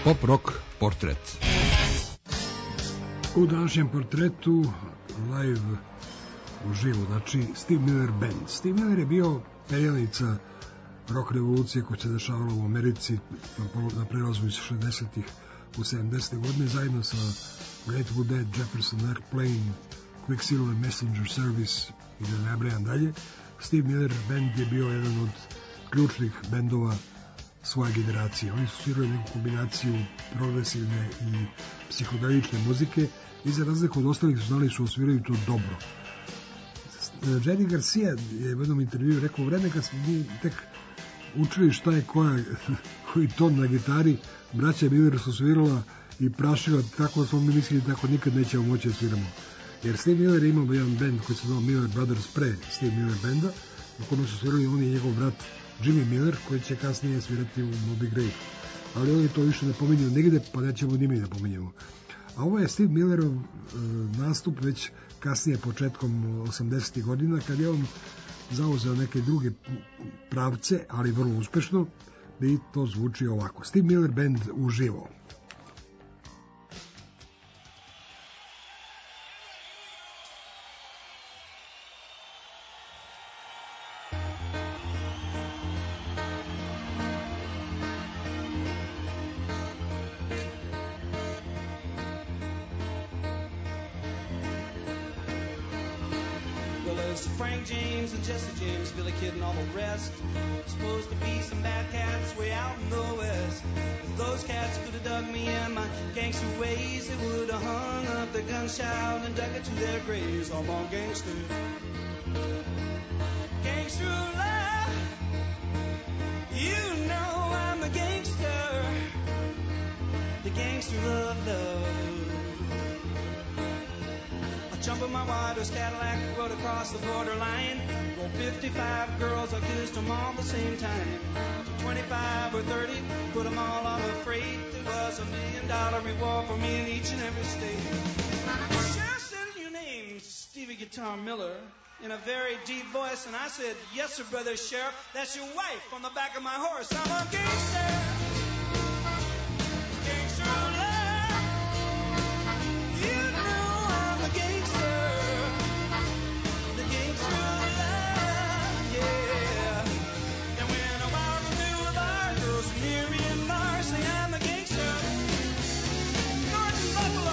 Pop rock portret. U današnjem portretu live uživo, znači Steve Miller Band. Steve Miller je bio perjanica rock revolucije koja se dešavala u Americi na prelazu iz šezdesetih u sedamdesete godine zajedno sa Grateful Dead, Jefferson Airplane, Quicksilver, Messenger Service i da ne nabrajam dalje. Steve Miller Band je bio jedan od ključnih bendova svoje generacije. Oni su svirali neku kombinaciju progresivne i psihodelične muzike i za razliku od ostalih su znali su osviraju to dobro. Jerry Garcia je u jednom intervju rekao, u vreme kad smo mi tek učili šta je koja, koji ton na gitari, braća Miller su svirala i prašila, tako smo mi mislili tako nikad nećemo moći da sviramo. Jer Steve Miller je imao jedan band koji se zvao Miller Brothers pre Steve Miller banda, u kojem su svirali on i njegov brat Jimmy Miller, koji će kasnije svirati u Moby Grape. Ali oni to više ne pominju nigde, pa nećemo ni mi da pominjemo. A ovo je Steve Millerov e, nastup već kasnije, početkom osamdesetih godina, kad je on zauzeo neke druge pravce, ali vrlo uspešno, i to zvuči ovako. Steve Miller Band uživo. Frank James and Jesse James, Billy Kid and all the rest. Supposed to be some bad cats way out in the west. If those cats could have dug me in my gangster ways, they would have hung up their gunshot and dug it to their graves. I'm a gangster. Gangster of love. You know I'm a gangster. The gangster of love. Jump in my wife's Cadillac, rode across the borderline. Rolled fifty-five girls, I kissed them all the same time. twenty-five or thirty, put them all on a freight. There was a million dollar reward for me in each and every state. Sheriff said your name, Stevie Guitar Miller, in a very deep voice, and I said, yes sir, brother Sheriff, that's your wife on the back of my horse. I'm a gangster. Gangster of love. You know I'm a gangster, the gangster of love, yeah. And when I walk through the bar, girls from Erie and Mars say I'm a gangster. North and Buffalo.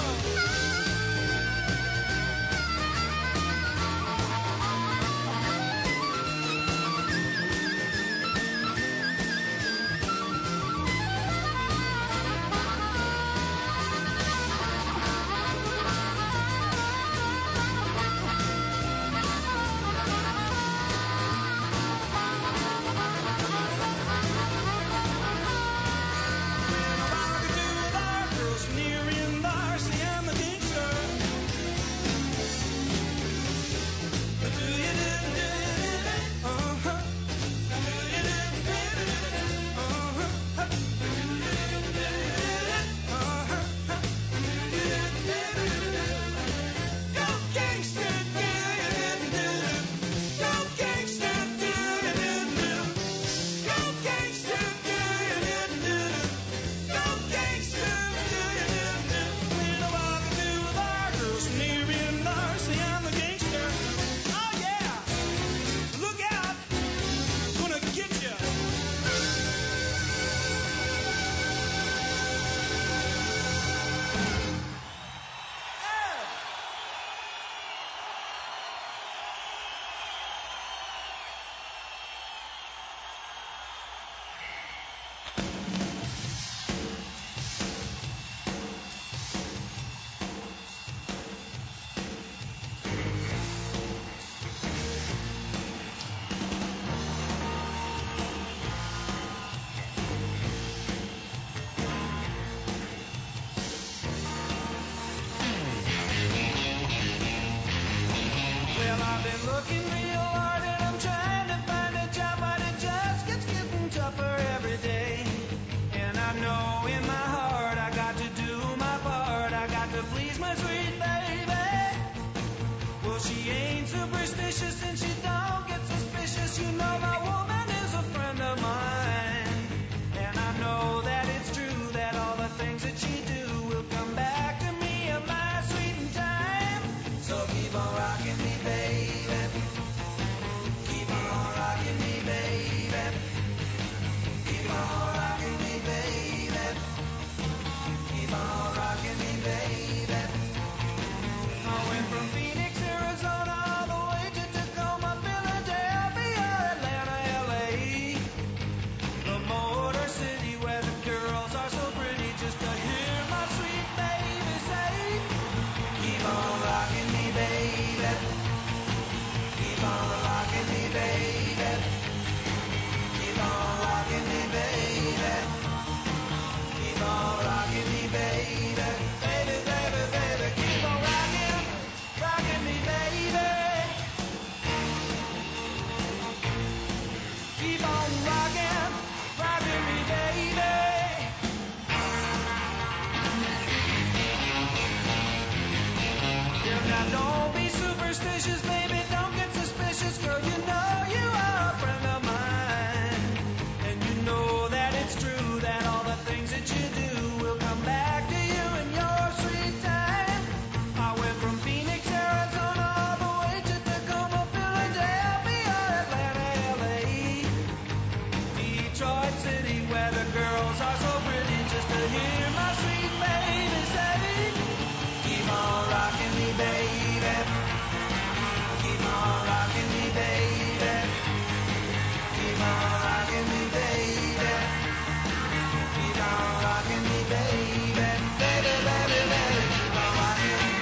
Things wishes, baby, don't get suspicious, girl, you know you are a friend of mine. And you know that it's true, that all the things that you do will come back to you in your sweet time. I went from Phoenix, Arizona, all the way to Tacoma, Philadelphia, Atlanta, L A, Detroit City, where the girls are so pretty, just to hear my sweet baby say, keep on rocking me, baby. Keep on rocking me, baby. Keep on rocking me, baby. Keep on rocking me, baby. Baby, baby, baby, keep on rocking me.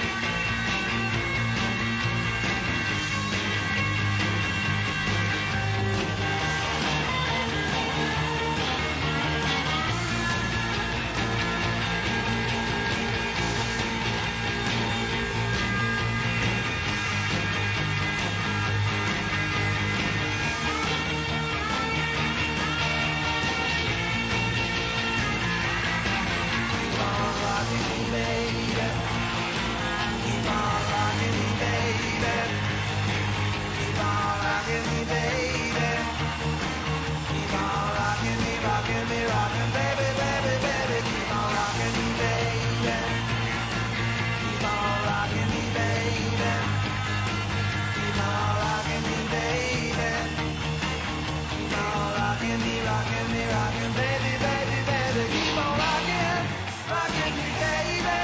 Keep on rocking me, baby. Keep on rocking me, baby. Keep on rocking me, baby. Keep on rocking me, rocking me, rocking, baby, baby, baby. Keep on rocking me, baby. Keep on rocking me, baby. Keep on rocking me, baby. Keep on rocking me, rocking me, rocking, baby, baby, baby. Keep on rocking, rocking me, baby.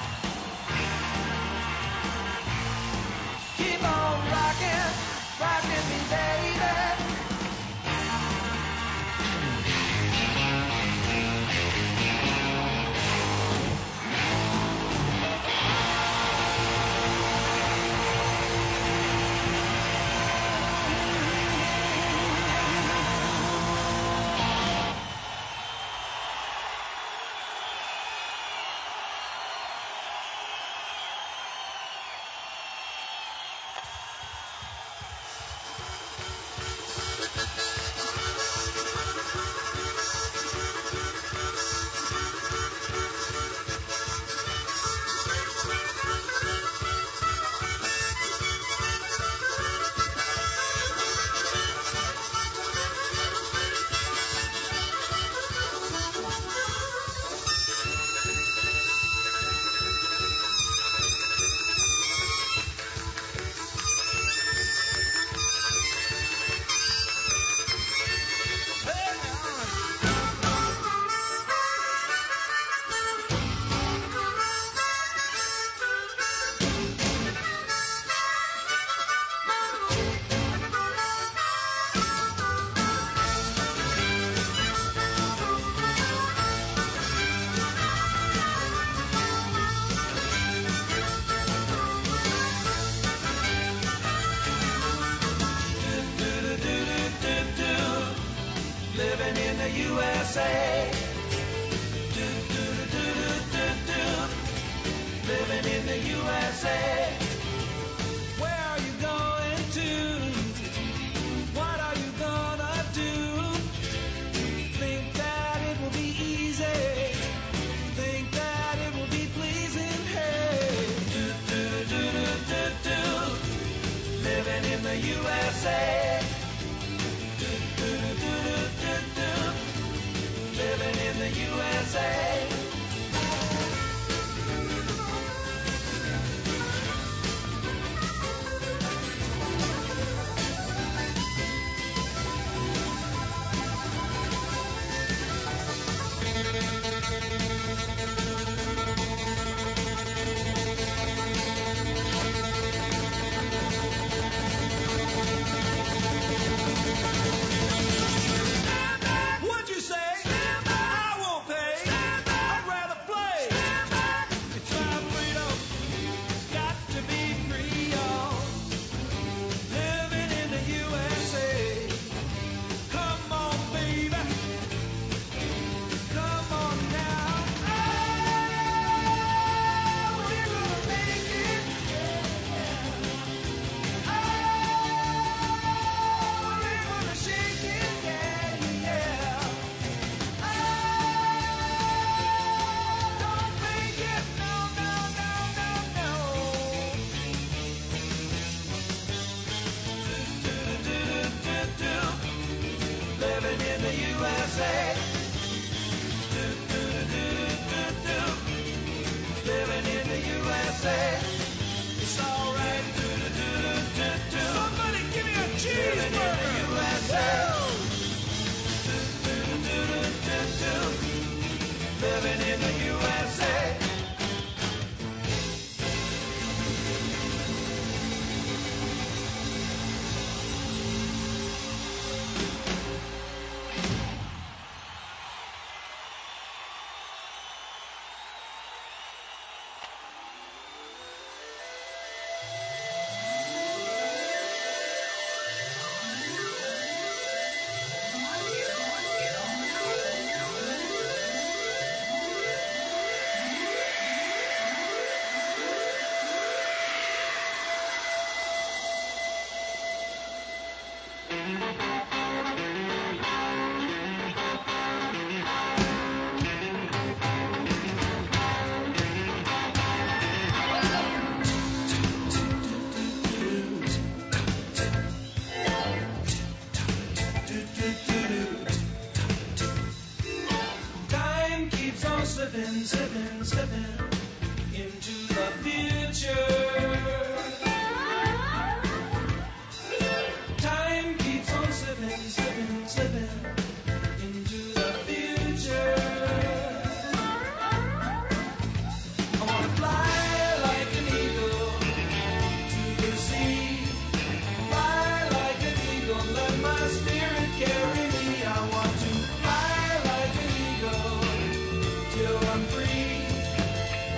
Keep on rocking, rocking me, baby. Living in the U S A. Do, do, do, do, do, do. Living in the U S A. Where are you going to? What are you gonna do? Think that it will be easy. Think that it will be pleasing. Hey, do, do, do, do, do, do. Living in the U S A. Living in the U S A. Time keeps on slipping, slipping, slipping into the future. Time keeps on slipping, slipping, slipping into the future. I wanna fly like an eagle to the sea. Fly like an eagle, let my spirit carry me. I want to fly like an eagle till I'm free.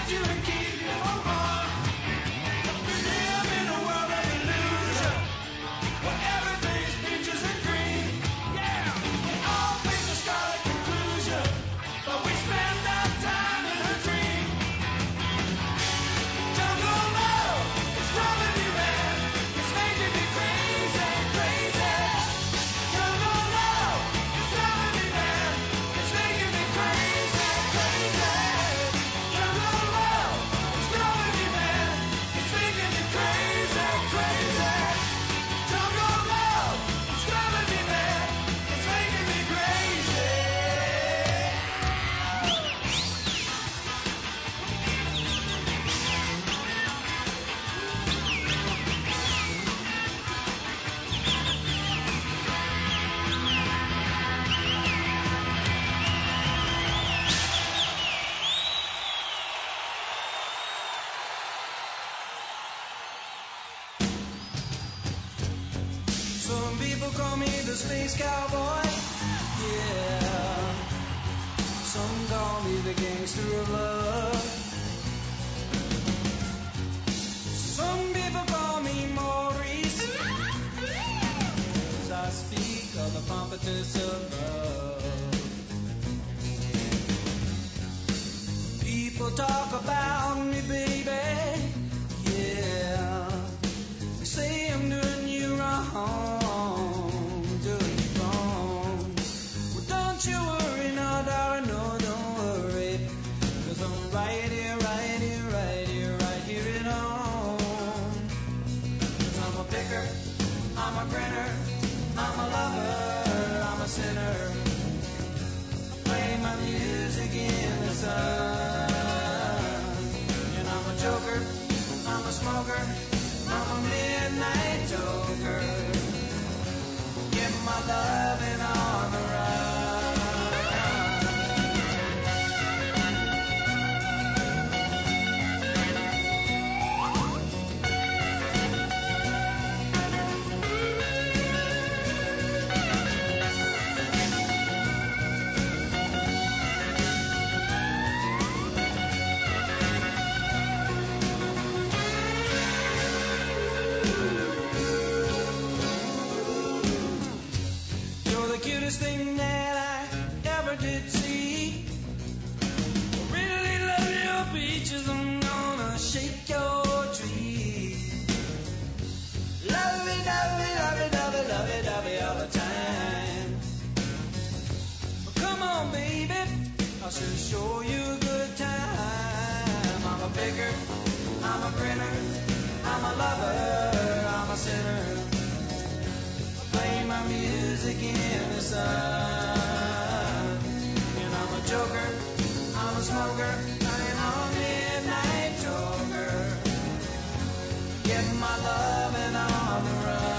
you and keep you from harm. We live in a world of illusion, where everything's peaches and cream. Yeah, we all face a scarlet conclusion, but we spend our time in a dream. Jungle love is driving me mad, it's making me crazy, crazy. Jungle love is driving me mad, it's making me crazy, crazy. Jungle love is driving me mad, it's making me crazy, crazy. Jungle love is driving me mad, it's making me crazy. Some people call me the space cowboy, yeah. Some call me the gangster of love. Some people call me Maurice, as I speak of the pompatus of love. People talk about me, baby, yeah. They say I'm doing you wrong, doing you wrong. Well, don't you worry, no, darling, no, don't worry, 'cause I'm right here, right here, right here, right here at home. 'Cause I'm a picker, I'm a grinner, I'm a lover, I'm a sinner. I play my music in the sun, and I'm a joker, I'm a smoker, I'm a midnight joker. Get my loving on the run. You're the cutest thing that I ever did see. I really love your beaches, I'm gonna shake your tree. Lovey, lovey, lovey, lovey, lovey, lovey all the time. Well, come on, baby, I should show you a good time. I'm a picker, I'm a grinner, I'm a lover, I'm a sinner. Play my music in the sun, and I'm a joker, I'm a smoker, and I'm a midnight joker. Get my loving on the run.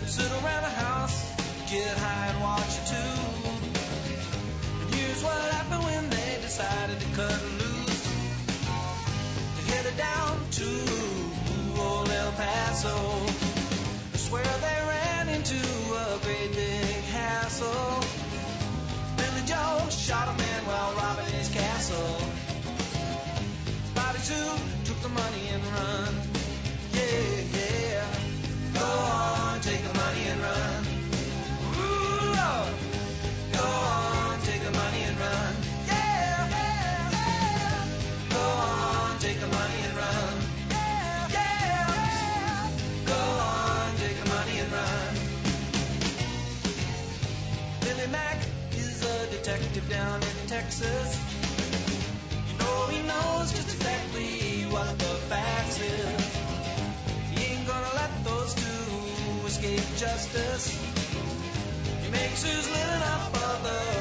sit around the house, get high and watch a tube. And here's what happened when they decided to cut loose. They headed down to old El Paso. I swear they ran into a great big hassle. Billy Joe shot a man while robbing his castle. Bobby Sue took the money and run. Yeah, yeah. Go on, take the money and run. Ooh, Lord. Go on, take the money and run. Yeah, yeah, yeah. Go on, take the money and run. Yeah, yeah, yeah. Go on, take the money and run. Billy Mack is a detective down in Texas. You know he knows just exactly what the facts is. He ain't gonna let those two escape justice. He makes his living off of the